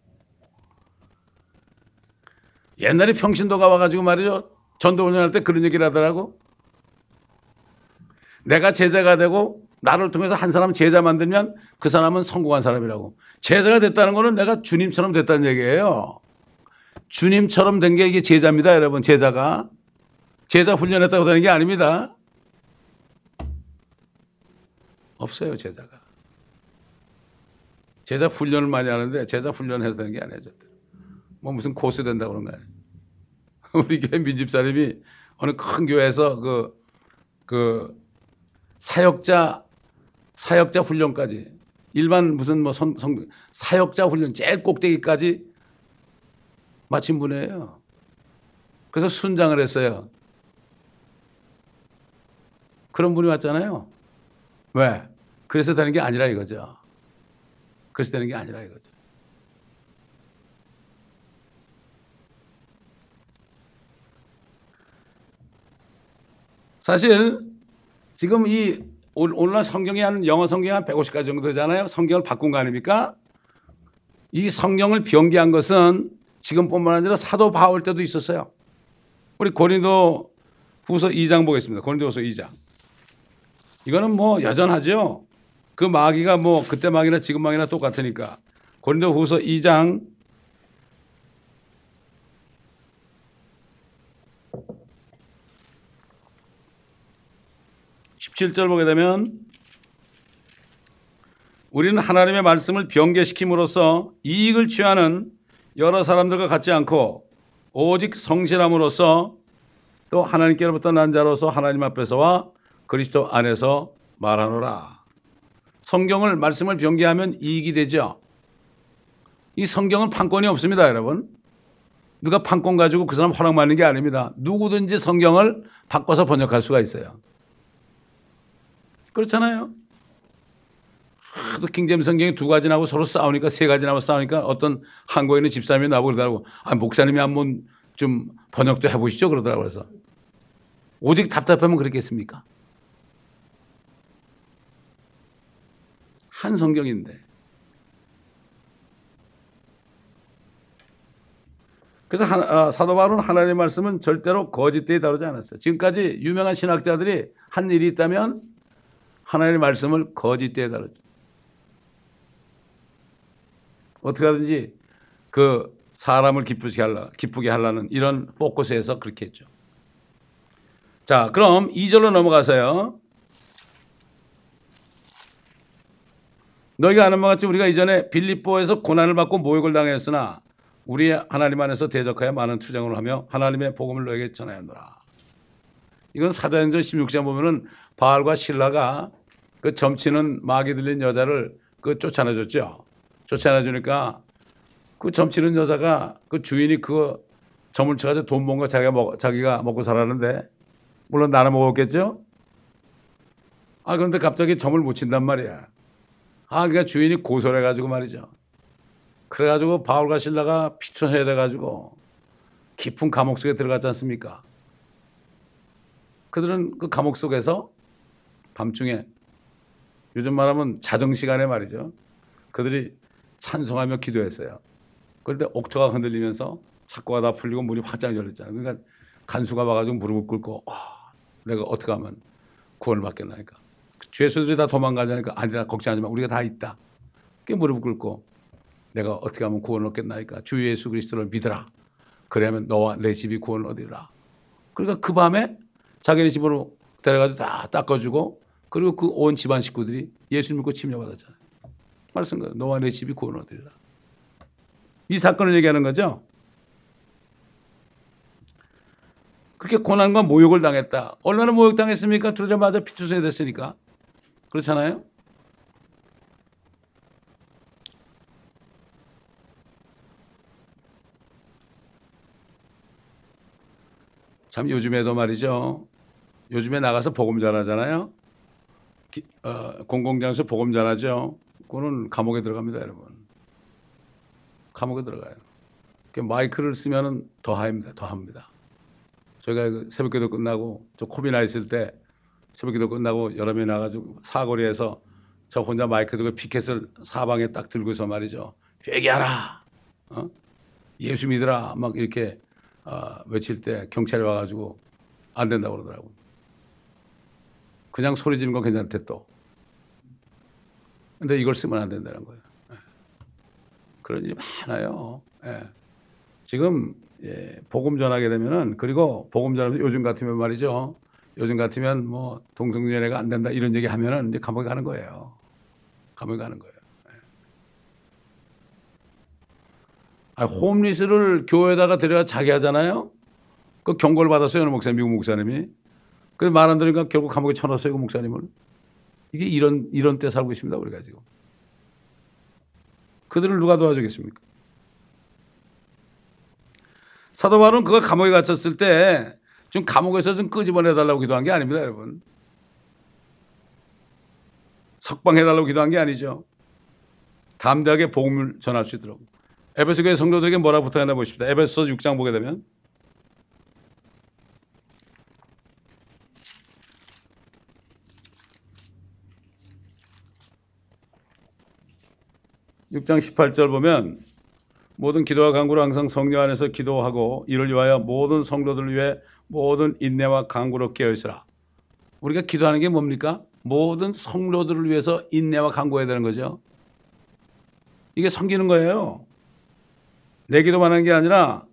옛날에 평신도가 와가지고 말이죠. 전도 훈련할 때 그런 얘기를 하더라고. 내가 제자가 되고 나를 통해서 한 사람 제자 만들면 그 사람은 성공한 사람이라고. 제자가 됐다는 거는 내가 주님처럼 됐다는 얘기예요. 주님처럼 된 게 이게 제자입니다, 여러분. 제자가. 제자 훈련했다고 되는 게 아닙니다. 없어요, 제자가. 제자 훈련을 많이 하는데 제자 훈련해서 되는 게 아니에요. 뭐 무슨 고수 된다고 그런 거 아니에요. 우리 교회 민집사님이 어느 큰 교회에서 그, 그 사역자, 사역자 훈련까지 일반 무슨 뭐 성, 성, 사역자 훈련 제일 꼭대기까지 마친 분이에요. 그래서 순장을 했어요. 그런 분이 왔잖아요. 왜? 그래서 되는 게 아니라 이거죠. 그래서 되는 게 아니라 이거죠. 사실 지금 이 오늘날 성경이 한 영어 성경이 한 백오십 가지 정도 되잖아요. 성경을 바꾼 거 아닙니까? 이 성경을 변개한 것은 지금뿐만 아니라 사도 바울 때도 있었어요. 우리 고린도 후서 이 장 보겠습니다. 고린도 후서 이 장. 이거는 뭐 여전하죠. 그 마귀가 뭐 그때 마귀나 지금 마귀나 똑같으니까. 고린도 후서 이 장 십칠 절 보게 되면 우리는 하나님의 말씀을 변개시킴으로써 이익을 취하는 여러 사람들과 같지 않고 오직 성실함으로써 또 하나님께로부터 난 자로서 하나님 앞에서와 그리스도 안에서 말하노라. 성경을 말씀을 변개하면 이익이 되죠. 이 성경은 판권이 없습니다, 여러분. 누가 판권 가지고 그 사람 허락 받는 게 아닙니다. 누구든지 성경을 바꿔서 번역할 수가 있어요. 그렇잖아요. 하도 킹제임스 성경이 두 가지 나오고 서로 싸우니까 세 가지 나오고 싸우니까 어떤 한국에 있는 집사님이 나오고 그러더라고. 아, 목사님이 한번 좀 번역도 해보시죠 그러더라고요. 그래서 오직 답답하면 그렇겠습니까? 한 성경인데. 그래서 하, 아, 사도 바울은 하나님의 말씀은 절대로 거짓되이 다루지 않았어요. 지금까지 유명한 신학자들이 한 일이 있다면 하나님의 말씀을 거짓되이 다루죠. 어떻게 하든지 그 사람을 기쁘게 하려, 기쁘게 하려는 이런 포커스에서 그렇게 했죠. 자, 그럼 이 절로 넘어가서요. 너희가 아는 바와 같이 우리가 이전에 빌립보에서 고난을 받고 모욕을 당했으나 우리의 하나님 안에서 대적하여 많은 투쟁을 하며 하나님의 복음을 너에게 전하였노라. 이건 사도행전 십육 장 보면은 바알과 실라가 그 점치는 마귀 들린 여자를 그 쫓아내줬죠. 쫓아내주니까 그 점치는 여자가 그 주인이 그 점을 쳐가지고 돈 번 거 자기가 먹, 자기가 먹고 살았는데 물론 나눠 먹었겠죠. 아, 그런데 갑자기 점을 못 친단 말이야. 아, 그러니까 주인이 고소를 해가지고 말이죠. 그래가지고 바울과 실라가 피투성이 돼가지고 깊은 감옥 속에 들어갔지 않습니까? 그들은 그 감옥 속에서 밤중에 요즘 말하면 자정 시간에 말이죠. 그들이 찬송하며 기도했어요. 그런데 옥토가 흔들리면서 착고가 다 풀리고 문이 확장 열렸잖아요. 그러니까 간수가 와가지고 무릎을 꿇고 아, 내가 어떻게 하면 구원을 받겠나니까. 죄수들이 다 도망가자니까 아니라 걱정하지 마. 우리가 다 있다. 그 무릎을 꿇고 내가 어떻게 하면 구원을 얻겠나이까. 주 예수 그리스도를 믿으라. 그래야면 너와 내 집이 구원을 얻으리라. 그러니까 그 밤에 자기네 집으로 데려가서 다 닦아주고 그리고 그 온 집안 식구들이 예수 믿고 침략받았잖아요. 말씀 거예요. 너와 내 집이 구원을 얻으리라. 이 사건을 얘기하는 거죠. 그렇게 고난과 모욕을 당했다. 얼마나 모욕당했습니까? 두드려맞아 피투성이 됐으니까. 그렇잖아요. 참 요즘에도 말이죠. 요즘에 나가서 복음 전하잖아요. 기, 어, 공공장소 복음 전하죠. 그거는 감옥에 들어갑니다, 여러분. 감옥에 들어가요. 마이크를 쓰면은 더 합니다, 더 합니다. 저희가 그 새벽기도 끝나고 저 코비나 있을 때 새벽기도 끝나고 여러 명이 나가지고 사거리에서 저 혼자 마이크 들고 피켓을 사방에 딱 들고서 말이죠. 회개하라, 어? 예수 믿으라, 막 이렇게 어, 외칠 때 경찰이 와가지고 안 된다고 그러더라고. 그냥 소리 지르는 건 괜찮대 또. 근데 이걸 쓰면 안 된다는 거예요. 예. 그런 일이 많아요. 예. 지금 예, 복음 전하게 되면은, 그리고 복음 전하면서 요즘 같으면 말이죠. 요즘 같으면 뭐 동성연애가 안 된다 이런 얘기 하면은 이제 감옥에 가는 거예요. 감옥에 가는 거예요. 예. 아, 홈리스를 교회에다가 데려가 자기 하잖아요. 그 경고를 받았어요, 어느 목사님, 미국 목사님이. 그래서 말 안 들으니까 결국 감옥에 쳐넣었어요, 그 목사님을. 이게 이런 이런 때 살고 있습니다, 우리가 지금. 그들을 누가 도와주겠습니까? 사도 바울은 그가 감옥에 갇혔을 때 좀 감옥에서 좀 끄집어내달라고 기도한 게 아닙니다, 여러분. 석방해달라고 기도한 게 아니죠. 담대하게 복음을 전할 수 있도록. 에베소 교회 성도들에게 뭐라고 부탁했나 보십시다. 에베소 육 장 보게 되면 육 장 십팔 절 보면 모든 기도와 간구를 항상 성령 안에서 기도하고 이를 위하여 모든 성도들을 위해 모든 인내와 간구로 깨어있으라. 우리가 기도하는 게 뭡니까? 모든 성도들을 위해서 인내와 간구해야 되는 거죠. 이게 섬기는 거예요. 내 기도만 하는 게 아니라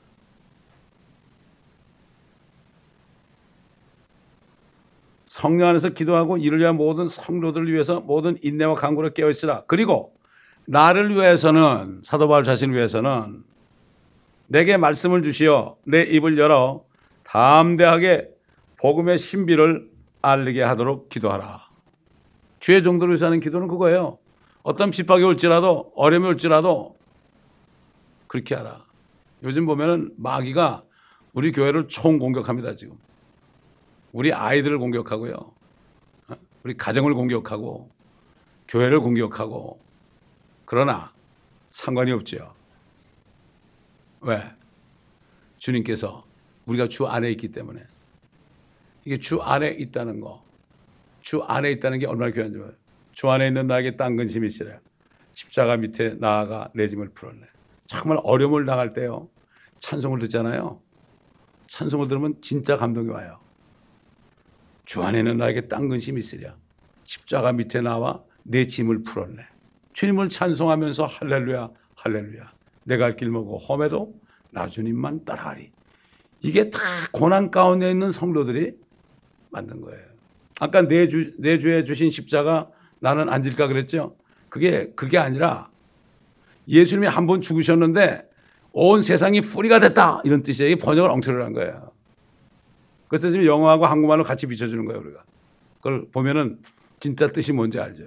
성령 안에서 기도하고 이를 위한 모든 성도들을 위해서 모든 인내와 간구로 깨어있으라. 그리고 나를 위해서는, 사도 바울 자신을 위해서는 내게 말씀을 주시어 내 입을 열어 담대하게 복음의 신비를 알리게 하도록 기도하라. 주의 종들을 위해서 하는 기도는 그거예요. 어떤 핍박이 올지라도, 어려움이 올지라도 그렇게 하라. 요즘 보면은 마귀가 우리 교회를 총공격합니다, 지금. 우리 아이들을 공격하고요. 우리 가정을 공격하고 교회를 공격하고. 그러나 상관이 없죠. 왜? 주님께서 우리가 주 안에 있기 때문에. 이게 주 안에 있다는 거, 주 안에 있다는 게 얼마나 귀한지 몰라요. 주 안에 있는 나에게 딴 근심이 있으랴. 십자가 밑에 나아가 내 짐을 풀었네. 정말 어려움을 당할 때요, 찬송을 듣잖아요. 찬송을 들으면 진짜 감동이 와요. 주 안에 있는 나에게 딴 근심이 있으랴. 십자가 밑에 나와 내 짐을 풀었네. 주님을 찬송하면서 할렐루야 할렐루야, 내가 갈 길 멀고 험해도 나 주님만 따라하리. 이게 다 고난 가운데 있는 성도들이 만든 거예요. 아까 내 주, 내 주에 주신 십자가 나는 안 질까 그랬죠. 그게 그게 아니라 예수님이 한 번 죽으셨는데 온 세상이 뿌리가 됐다, 이런 뜻이에요. 이 번역을 엉터리로 한 거예요. 그래서 지금 영어하고 한국말로 같이 비춰주는 거예요, 우리가. 그걸 보면은 진짜 뜻이 뭔지 알죠.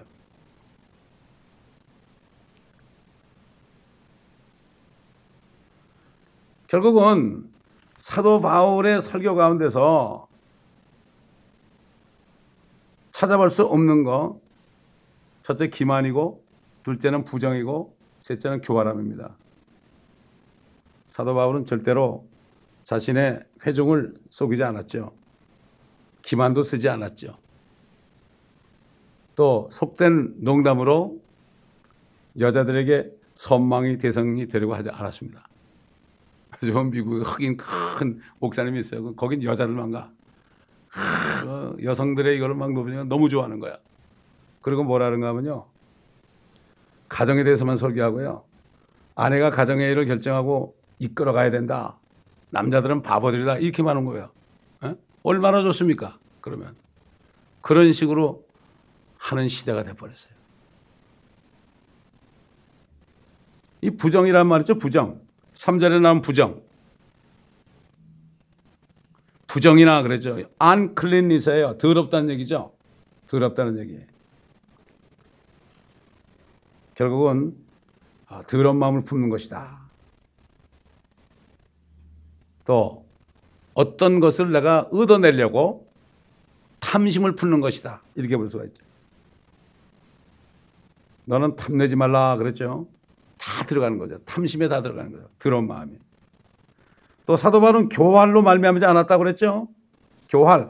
결국은 사도 바울의 설교 가운데서 찾아볼 수 없는 거, 첫째 기만이고, 둘째는 부정이고, 셋째는 교활함입니다. 사도 바울은 절대로 자신의 회중을 속이지 않았죠. 기만도 쓰지 않았죠. 또 속된 농담으로 여자들에게 선망의 대상이 되려고 하지 않았습니다. 요즘 미국에 흑인 큰 목사님이 있어요. 거긴 여자들만 가. 그 여성들의 이거를 막 높이면 너무 좋아하는 거야. 그리고 뭐라는가 하면요, 가정에 대해서만 설교하고요, 아내가 가정의 일을 결정하고 이끌어 가야 된다, 남자들은 바보들이다, 이렇게만 하는 거예요. 에? 얼마나 좋습니까? 그러면 그런 식으로 하는 시대가 돼버렸어요. 이 부정이란 말이죠. 부정. 삼 절에 나온 부정. 부정이나 그러죠. uncleanness예요. 더럽다는 얘기죠. 더럽다는 얘기. 결국은 더러운 마음을 품는 것이다. 또 어떤 것을 내가 얻어내려고 탐심을 품는 것이다, 이렇게 볼 수가 있죠. 너는 탐내지 말라 그랬죠. 다 들어가는 거죠. 탐심에 다 들어가는 거죠. 더러운 마음이. 또 사도 바울은 교활로 말미암지 않았다고 그랬죠. 교활.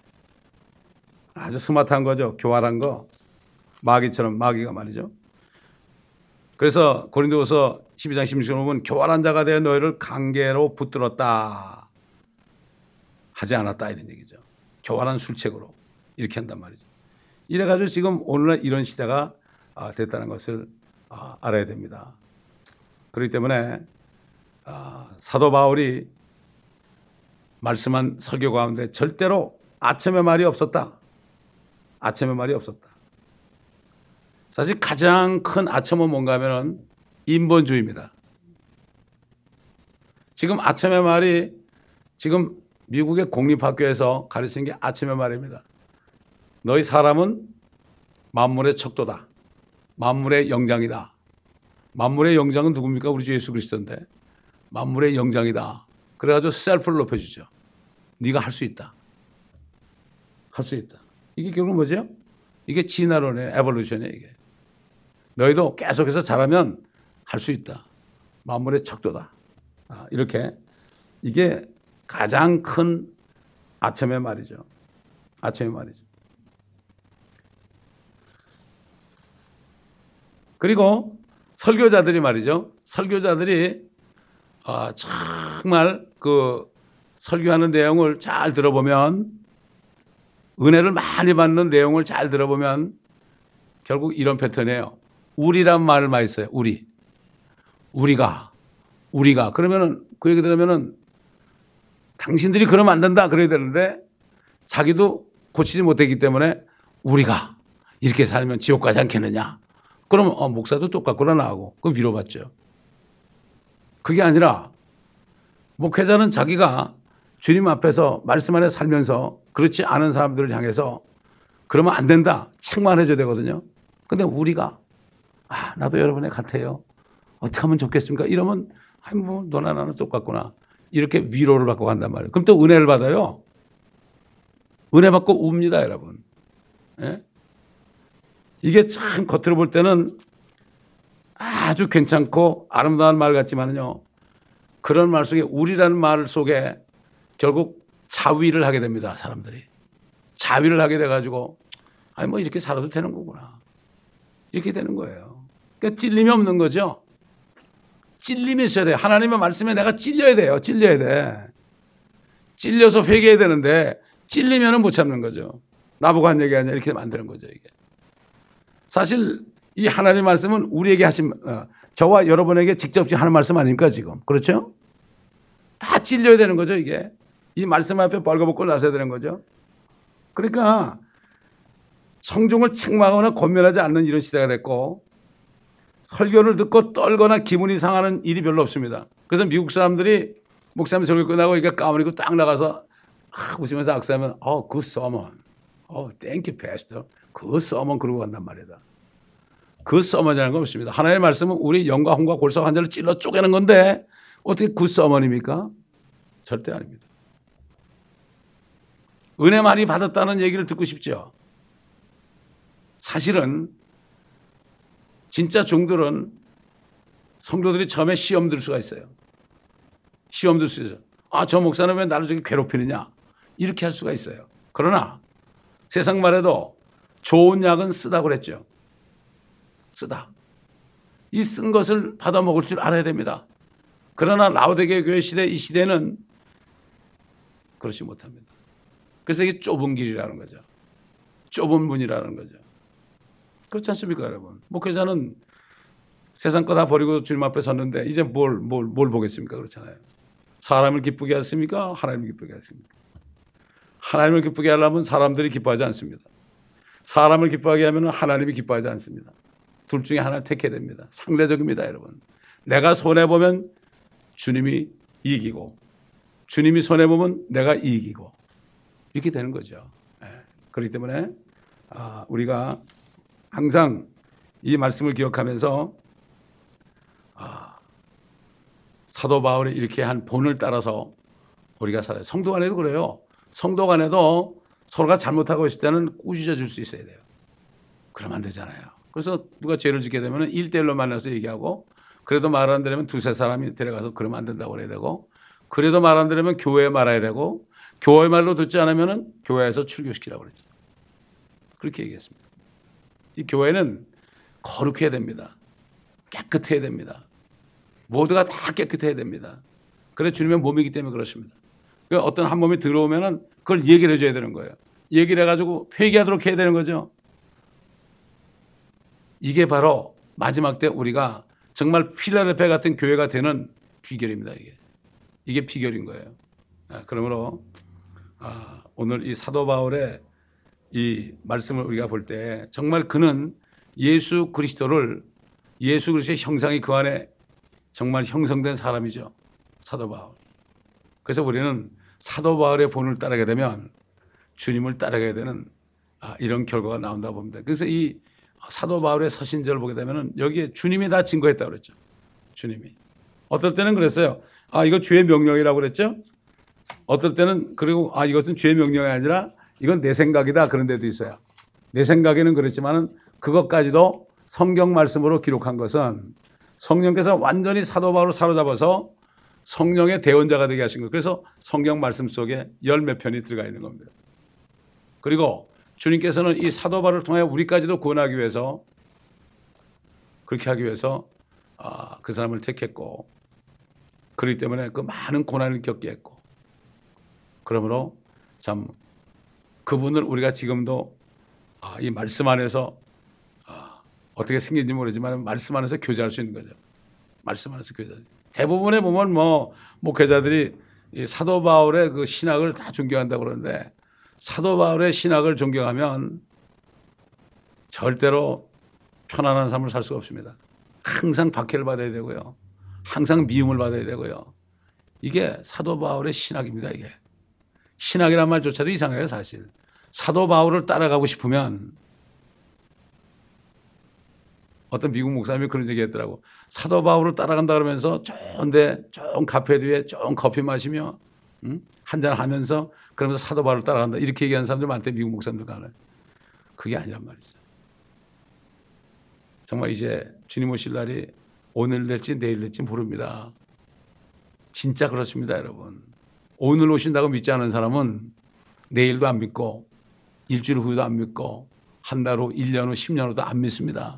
아주 스마트한 거죠. 교활한 거. 마귀처럼, 마귀가 말이죠. 그래서 고린도후서 십이 장 십육 절 보면 교활한 자가 되어 너희를 관계로 붙들었다 하지 않았다, 이런 얘기죠. 교활한 술책으로 이렇게 한단 말이죠. 이래가지고 지금 오늘날 이런 시대가 됐다는 것을 알아야 됩니다. 그렇기 때문에 아, 사도 바울이 말씀한 설교 가운데 절대로 아첨의 말이 없었다. 아첨의 말이 없었다. 사실 가장 큰 아첨은 뭔가 하면은 인본주의입니다. 지금 아첨의 말이 지금 미국의 공립학교에서 가르치는 게 아첨의 말입니다. 너희 사람은 만물의 척도다. 만물의 영장이다. 만물의 영장은 누굽니까? 우리 주 예수 그리스도인데 만물의 영장이다. 그래가지고 셀프를 높여주죠. 네가 할 수 있다. 할 수 있다. 이게 결국 뭐죠? 이게 진화론의 에볼루션이에요. 이게. 너희도 계속해서 잘하면 할 수 있다. 만물의 척도다. 아, 이렇게 이게 가장 큰 아첨의 말이죠. 아첨의 말이죠. 그리고 설교자들이 말이죠. 설교자들이 아, 정말 그 설교하는 내용을 잘 들어보면 은혜를 많이 받는 내용을 잘 들어보면 결국 이런 패턴이에요. 우리란 말을 많이 써요. 우리. 우리가. 우리가. 그러면은 그 얘기 들으면은 당신들이 그러면 안 된다. 그래야 되는데 자기도 고치지 못했기 때문에 우리가 이렇게 살면 지옥 가지 않겠느냐. 그러면 어, 목사도 똑같구나 나하고. 그럼 위로받죠. 그게 아니라 목회자는 자기가 주님 앞에서 말씀 안에 살면서 그렇지 않은 사람들을 향해서 그러면 안 된다. 책만 해줘야 되거든요. 근데 우리가 아, 나도 여러분의 같아요. 어떻게 하면 좋겠습니까? 이러면 아니 뭐 너나 나는 똑같구나. 이렇게 위로를 받고 간단 말이에요. 그럼 또 은혜를 받아요. 은혜 받고 웁니다, 여러분. 예? 이게 참 겉으로 볼 때는 아주 괜찮고 아름다운 말 같지만요. 그런 말 속에 우리라는 말 속에 결국 자위를 하게 됩니다. 사람들이. 자위를 하게 돼가지고 아니 뭐 이렇게 살아도 되는 거구나. 이렇게 되는 거예요. 그러니까 찔림이 없는 거죠. 찔림이 있어야 돼요. 하나님의 말씀에 내가 찔려야 돼요. 찔려야 돼. 찔려서 회개해야 되는데 찔리면은 못 참는 거죠. 나보고 한 얘기 아니야. 이렇게 만드는 거죠. 이게. 사실 이 하나님의 말씀은 우리에게 하신 어, 저와 여러분에게 직접 하는 말씀 아닙니까 지금. 그렇죠? 다 찔려야 되는 거죠. 이게. 이 말씀 앞에 벌거벗고 나서야 되는 거죠. 그러니까 성종을 책망하거나 권면하지 않는 이런 시대가 됐고 설교를 듣고 떨거나 기분이 상하는 일이 별로 없습니다. 그래서 미국 사람들이 목사님 설교 끝나고 이게 가운 입고 딱 나가서 아, 웃으면서 악수하면 어, 그 서먼. 어, 땡큐 패스터. 그 서먼 그러고 간단 말이다. 그 서먼이라는 건 없습니다. 하나님의 말씀은 우리 영과 혼과 골석 환자를 찔러 쪼개는 건데 어떻게 그 서먼입니까? 절대 아닙니다. 은혜 많이 받았다는 얘기를 듣고 싶죠. 사실은 진짜 종들은 성도들이 처음에 시험 들 수가 있어요. 시험 들 수 있어요. 아, 저 목사는 왜 나를 저기 괴롭히느냐. 이렇게 할 수가 있어요. 그러나 세상 말에도 좋은 약은 쓰다고 그랬죠. 쓰다. 이 쓴 것을 받아 먹을 줄 알아야 됩니다. 그러나 라오디게아 교회 시대 이 시대는 그렇지 못합니다. 그래서 이게 좁은 길이라는 거죠. 좁은 문이라는 거죠. 그렇지 않습니까, 여러분? 목회자는 세상 거 다 버리고 주님 앞에 섰는데 이제 뭘, 뭘, 뭘 보겠습니까? 그렇잖아요. 사람을 기쁘게 하십니까? 하나님을 기쁘게 하십니까? 하나님을 기쁘게 하려면 사람들이 기뻐하지 않습니다. 사람을 기뻐하게 하면 하나님이 기뻐하지 않습니다. 둘 중에 하나를 택해야 됩니다. 상대적입니다, 여러분. 내가 손해보면 주님이 이기고 주님이 손해보면 내가 이기고 이렇게 되는 거죠. 네. 그렇기 때문에 아, 우리가 항상 이 말씀을 기억하면서 아, 사도 바울이 이렇게 한 본을 따라서 우리가 살아요. 성도 간에도 그래요. 성도 간에도 서로가 잘못하고 있을 때는 꾸짖어 줄 수 있어야 돼요. 그러면 안 되잖아요. 그래서 누가 죄를 짓게 되면 일 대일로 만나서 얘기하고 그래도 말 안 들으면 두세 사람이 데려가서 그러면 안 된다고 그래야 되고 그래도 말 안 들으면 교회에 말해야 되고 교회 말로 듣지 않으면 교회에서 출교시키라고 그랬죠. 그렇게 얘기했습니다. 이 교회는 거룩해야 됩니다. 깨끗해야 됩니다. 모두가 다 깨끗해야 됩니다. 그래 주님의 몸이기 때문에 그렇습니다. 그러니까 어떤 한 몸이 들어오면은 그걸 얘기를 해줘야 되는 거예요. 얘기를 해가지고 회개하도록 해야 되는 거죠. 이게 바로 마지막 때 우리가 정말 필라델피아 같은 교회가 되는 비결입니다. 이게 이게 비결인 거예요. 그러므로 오늘 이 사도 바울의 이 말씀을 우리가 볼 때 정말 그는 예수 그리스도를 예수 그리스도의 형상이 그 안에 정말 형성된 사람이죠. 사도 바울. 그래서 우리는 사도 바울의 본을 따르게 되면 주님을 따라가야 되는 이런 결과가 나온다고 봅니다. 그래서 이 사도 바울의 서신절을 보게 되면 여기에 주님이 다 증거했다고 그랬죠. 주님이. 어떨 때는 그랬어요. 아, 이거 주의 명령이라고 그랬죠. 어떨 때는 그리고 아, 이것은 주의 명령이 아니라 이건 내 생각이다 그런 데도 있어요. 내 생각에는 그렇지만은 그것까지도 성경 말씀으로 기록한 것은 성령께서 완전히 사도 바울을 사로잡아서 성령의 대원자가 되게 하신 거예요. 그래서 성경 말씀 속에 열 몇 편이 들어가 있는 겁니다. 그리고 주님께서는 이 사도 바울을 통하여 우리까지도 구원하기 위해서 그렇게 하기 위해서 아, 그 사람을 택했고 그렇기 때문에 그 많은 고난을 겪게 했고 그러므로 참 그분을 우리가 지금도 아, 이 말씀 안에서 아, 어떻게 생긴지 모르지만 말씀 안에서 교제할 수 있는 거죠. 말씀 안에서 교제. 대부분에 보면 뭐 목회자들이 이 사도 바울의 그 신학을 다 존경한다고 그러는데 사도 바울의 신학을 존경하면 절대로 편안한 삶을 살 수가 없습니다. 항상 박해를 받아야 되고요. 항상 미움을 받아야 되고요. 이게 사도 바울의 신학입니다. 이게. 신학이란 말조차도 이상해요. 사실. 사도 바울을 따라가고 싶으면 어떤 미국 목사님이 그런 얘기 했더라고. 사도 바울을 따라간다 그러면서 좋은데 좋은 카페 뒤에 좋은 커피 마시며 응? 한잔 하면서 그러면서 사도 바울을 따라간다. 이렇게 얘기하는 사람들 많대. 미국 목사님들 간에. 그게 아니란 말이죠. 정말 이제 주님 오실 날이 오늘 될지 내일 될지 모릅니다. 진짜 그렇습니다, 여러분. 오늘 오신다고 믿지 않은 사람은 내일도 안 믿고 일주일 후에도 안 믿고 한 달 후, 일 년 후, 십 년 후도 안 믿습니다.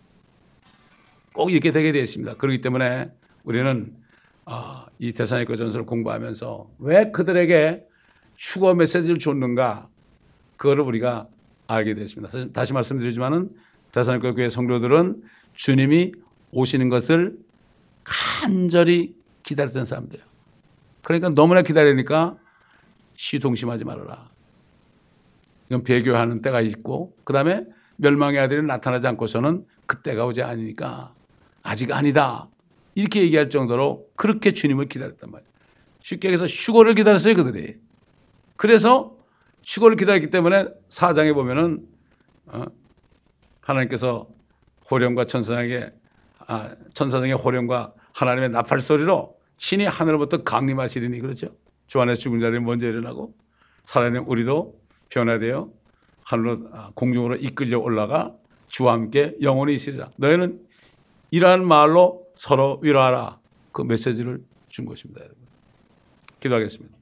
꼭 이렇게 되게 되어 있습니다. 그렇기 때문에 우리는 이 데살로니가 전서를 공부하면서 왜 그들에게 휴거 메시지를 줬는가 그거를 우리가 알게 됐습니다. 다시 말씀드리지만은 데살로니가 교회 성도들은 주님이 오시는 것을 간절히 기다렸던 사람들이에요. 그러니까 너무나 기다리니까 시동심하지 말아라. 이건 배교하는 때가 있고 그 다음에 멸망의 아들이 나타나지 않고서는 그때가 오지 않으니까 아직 아니다. 이렇게 얘기할 정도로 그렇게 주님을 기다렸단 말이에요. 쉽게 얘기해서 휴거를 기다렸어요. 그들이. 그래서 휴거를 기다렸기 때문에 사장에 보면은 어, 하나님께서 호령과 천사장에게 아, 천사장의 호령과 하나님의 나팔 소리로 신이 하늘로부터 강림하시리니 그렇죠. 주 안에 죽은 자들이 먼저 일어나고 살아있는 우리도 변화되어 하늘로 공중으로 이끌려 올라가 주와 함께 영원히 있으리라. 너희는 이러한 말로 서로 위로하라. 그 메시지를 준 것입니다. 여러분. 기도하겠습니다.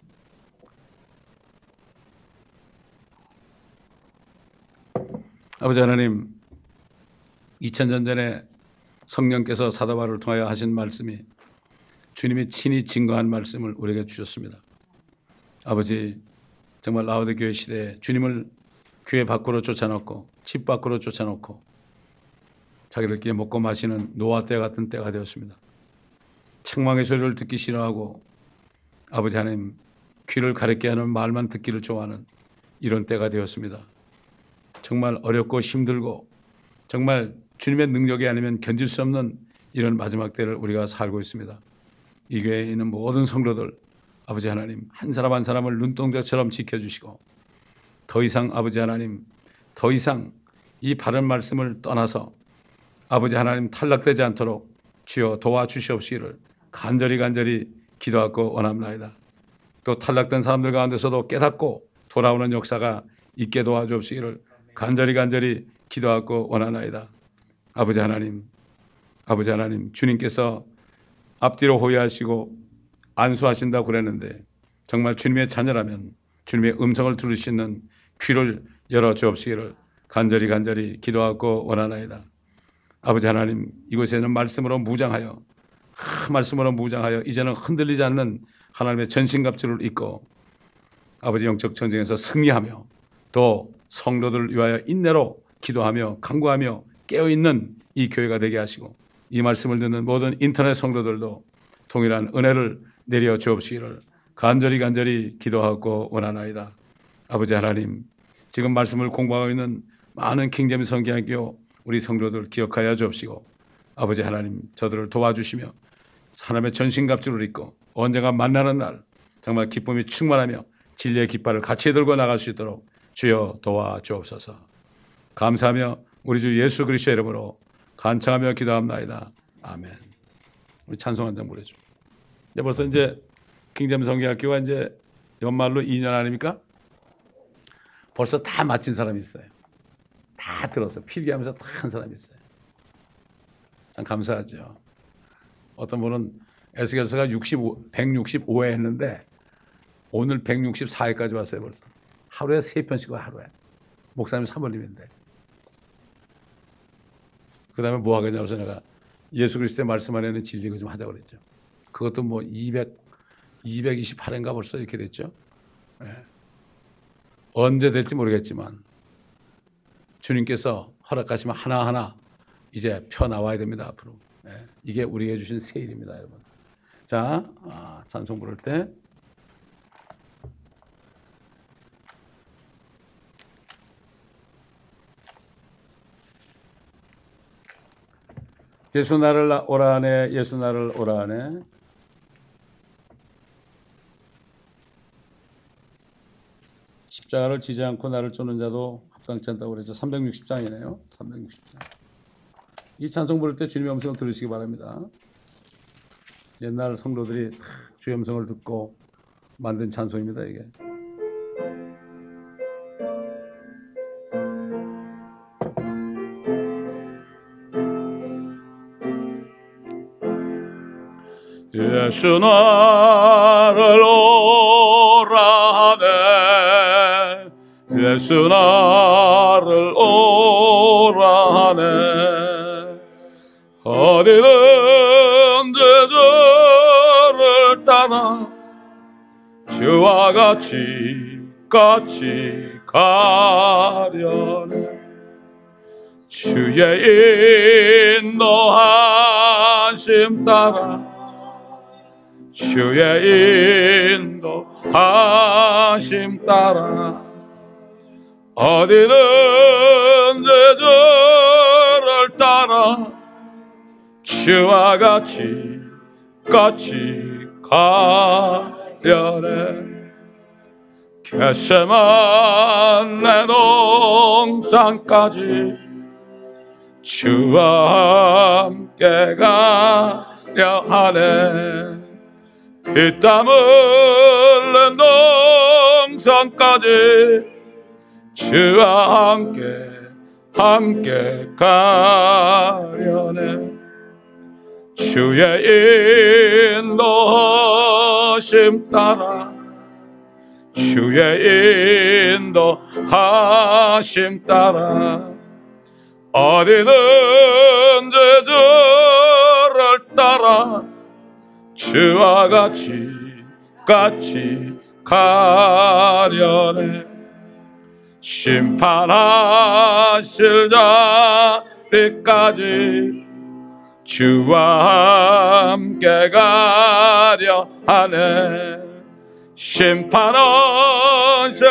아버지 하나님, 이천 년 전에 성령께서 사도 바울을 통하여 하신 말씀이 주님이 친히 증거한 말씀을 우리에게 주셨습니다. 아버지, 정말 라오데 교회 시대에 주님을 교회 밖으로 쫓아놓고 집 밖으로 쫓아놓고 자기들끼리 먹고 마시는 노아 때 같은 때가 되었습니다. 책망의 소리를 듣기 싫어하고 아버지 하나님 귀를 가렵게 하는 말만 듣기를 좋아하는 이런 때가 되었습니다. 정말 어렵고 힘들고 정말 주님의 능력이 아니면 견딜 수 없는 이런 마지막 때를 우리가 살고 있습니다. 이 교회에 있는 모든 성도들 아버지 하나님 한 사람 한 사람을 눈동자처럼 지켜주시고 더 이상 아버지 하나님 더 이상 이 바른 말씀을 떠나서 아버지 하나님 탈락되지 않도록 주여 도와주시옵시기를 간절히 간절히 기도하고 원합니다. 또 탈락된 사람들 가운데서도 깨닫고 돌아오는 역사가 있게 도와주옵시기를 간절히 간절히 기도하고 원하나이다. 아버지 하나님, 아버지 하나님, 주님께서 앞뒤로 호위하시고 안수하신다고 그랬는데 정말 주님의 자녀라면 주님의 음성을 들을 수 있는 귀를 열어주옵시기를 간절히 간절히 기도하고 원하나이다. 아버지 하나님, 이곳에는 말씀으로 무장하여 말씀으로 무장하여 이제는 흔들리지 않는 하나님의 전신갑주를 입고 아버지 영적 전쟁에서 승리하며 또 성도들을 위하여 인내로 기도하며 간구하며 깨어있는 이 교회가 되게 하시고 이 말씀을 듣는 모든 인터넷 성도들도 동일한 은혜를 내려 주옵시기를 간절히 간절히 기도하고 원하나이다. 아버지 하나님, 지금 말씀을 공부하고 있는 많은 킹제임 성경학교 우리 성도들 기억하여 주옵시고, 아버지 하나님, 저들을 도와주시며 하나님의 전신갑주를 입고 언젠가 만나는 날 정말 기쁨이 충만하며 진리의 깃발을 같이 들고 나갈 수 있도록 주여 도와주옵소서. 감사하며 우리 주 예수 그리스도의 이름으로 간청하며 기도합나이다. 아멘. 우리 찬송 한 장 보내줘. 이제 벌써 이제 킹제임 성경학교가 이제 연말로 이 년 아닙니까? 벌써 다 마친 사람이 있어요. 다 들었어요. 필기하면서 다 한 사람이 있어요. 참 감사하죠. 어떤 분은 에스겔서가 육십오, 백육십오 회 했는데 오늘 백육십사 회까지 왔어요. 벌써 하루에 세 편씩 와. 하루에 목사님 사모님인데, 그 다음에 뭐 하겠냐고 해서 내가 예수 그리스도의 말씀 안에는 진리가 좀 하자고 그랬죠. 그것도 뭐 이백, 이백이십팔 회인가 벌써 이렇게 됐죠. 네. 언제 될지 모르겠지만 주님께서 허락하시면 하나하나 이제 펴나와야 됩니다. 앞으로. 네. 이게 우리에게 주신 세일입니다, 여러분. 자, 아, 찬송 부를 때 예수 나를 오라하네, 예수 나를 오라하네. 십자가를 지지 않고 나를 쫓는 자도 합당치 않다고 그랬죠. 삼백육십 장이네요. 삼백육십 장. 이 찬송 부를 때 주님의 음성을 들으시기 바랍니다. 옛날 성도들이 주의 음성을 듣고 만든 찬송입니다, 이게. 예수 나를 오라하네, 예수 나를 오라하네. 어디든지 저를 따라 주와 같이 같이 가려네. 주의 인도하심 따라 주의 인도하심 따라 어디든지 저를 따라 주와 같이 같이 가려네. 겟세마네 동산까지 주와 함께 가려 하네. 피땀 흘린 동산까지 주와 함께 함께 가려네. 주의 인도하심 따라 주의 인도하심 따라 어디든지 저를 따라 주와 같이 같이 가려네. 심판하실 자리까지 주와 함께 가려 하네. 심판하실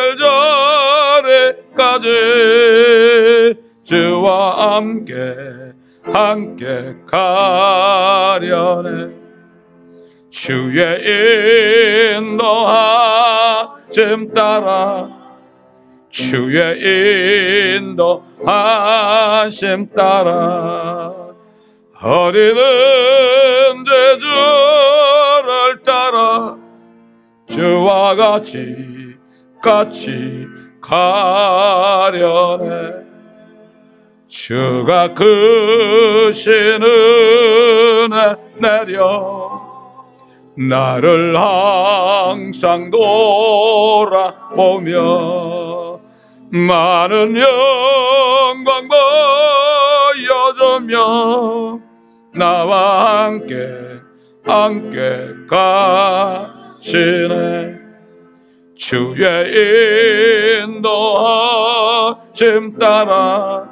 자리까지 주와 함께 함께 가려네. 주의 인도하심 따라 주의 인도하심 따라 어디든지 주를 따라 주와 같이 같이 가려네. 주가 크신 은혜 내려 나를 항상 돌아보며 많은 영광 보여주며 나와 함께 함께 가시네. 주의 인도하심 따라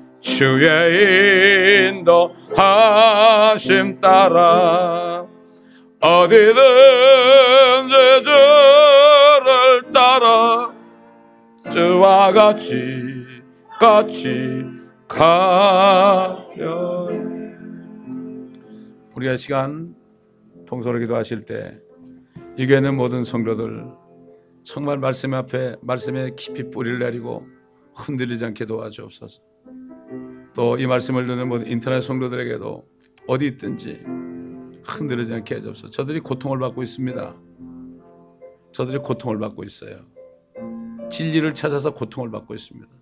주의 인도하심 따라 어디든지 주를 따라 주와 같이 같이 가려. 우리가 시간 통솔 기도하실 때 이 교회 있는 모든 성도들 정말 말씀 앞에 말씀에 깊이 뿌리를 내리고 흔들리지 않게 도와주옵소서. 또 이 말씀을 듣는 모든 인터넷 성도들에게도 어디 있든지 흔들리지 않게 해주옵소서. 저들이 고통을 받고 있습니다. 저들이 고통을 받고 있어요. 진리를 찾아서 고통을 받고 있습니다.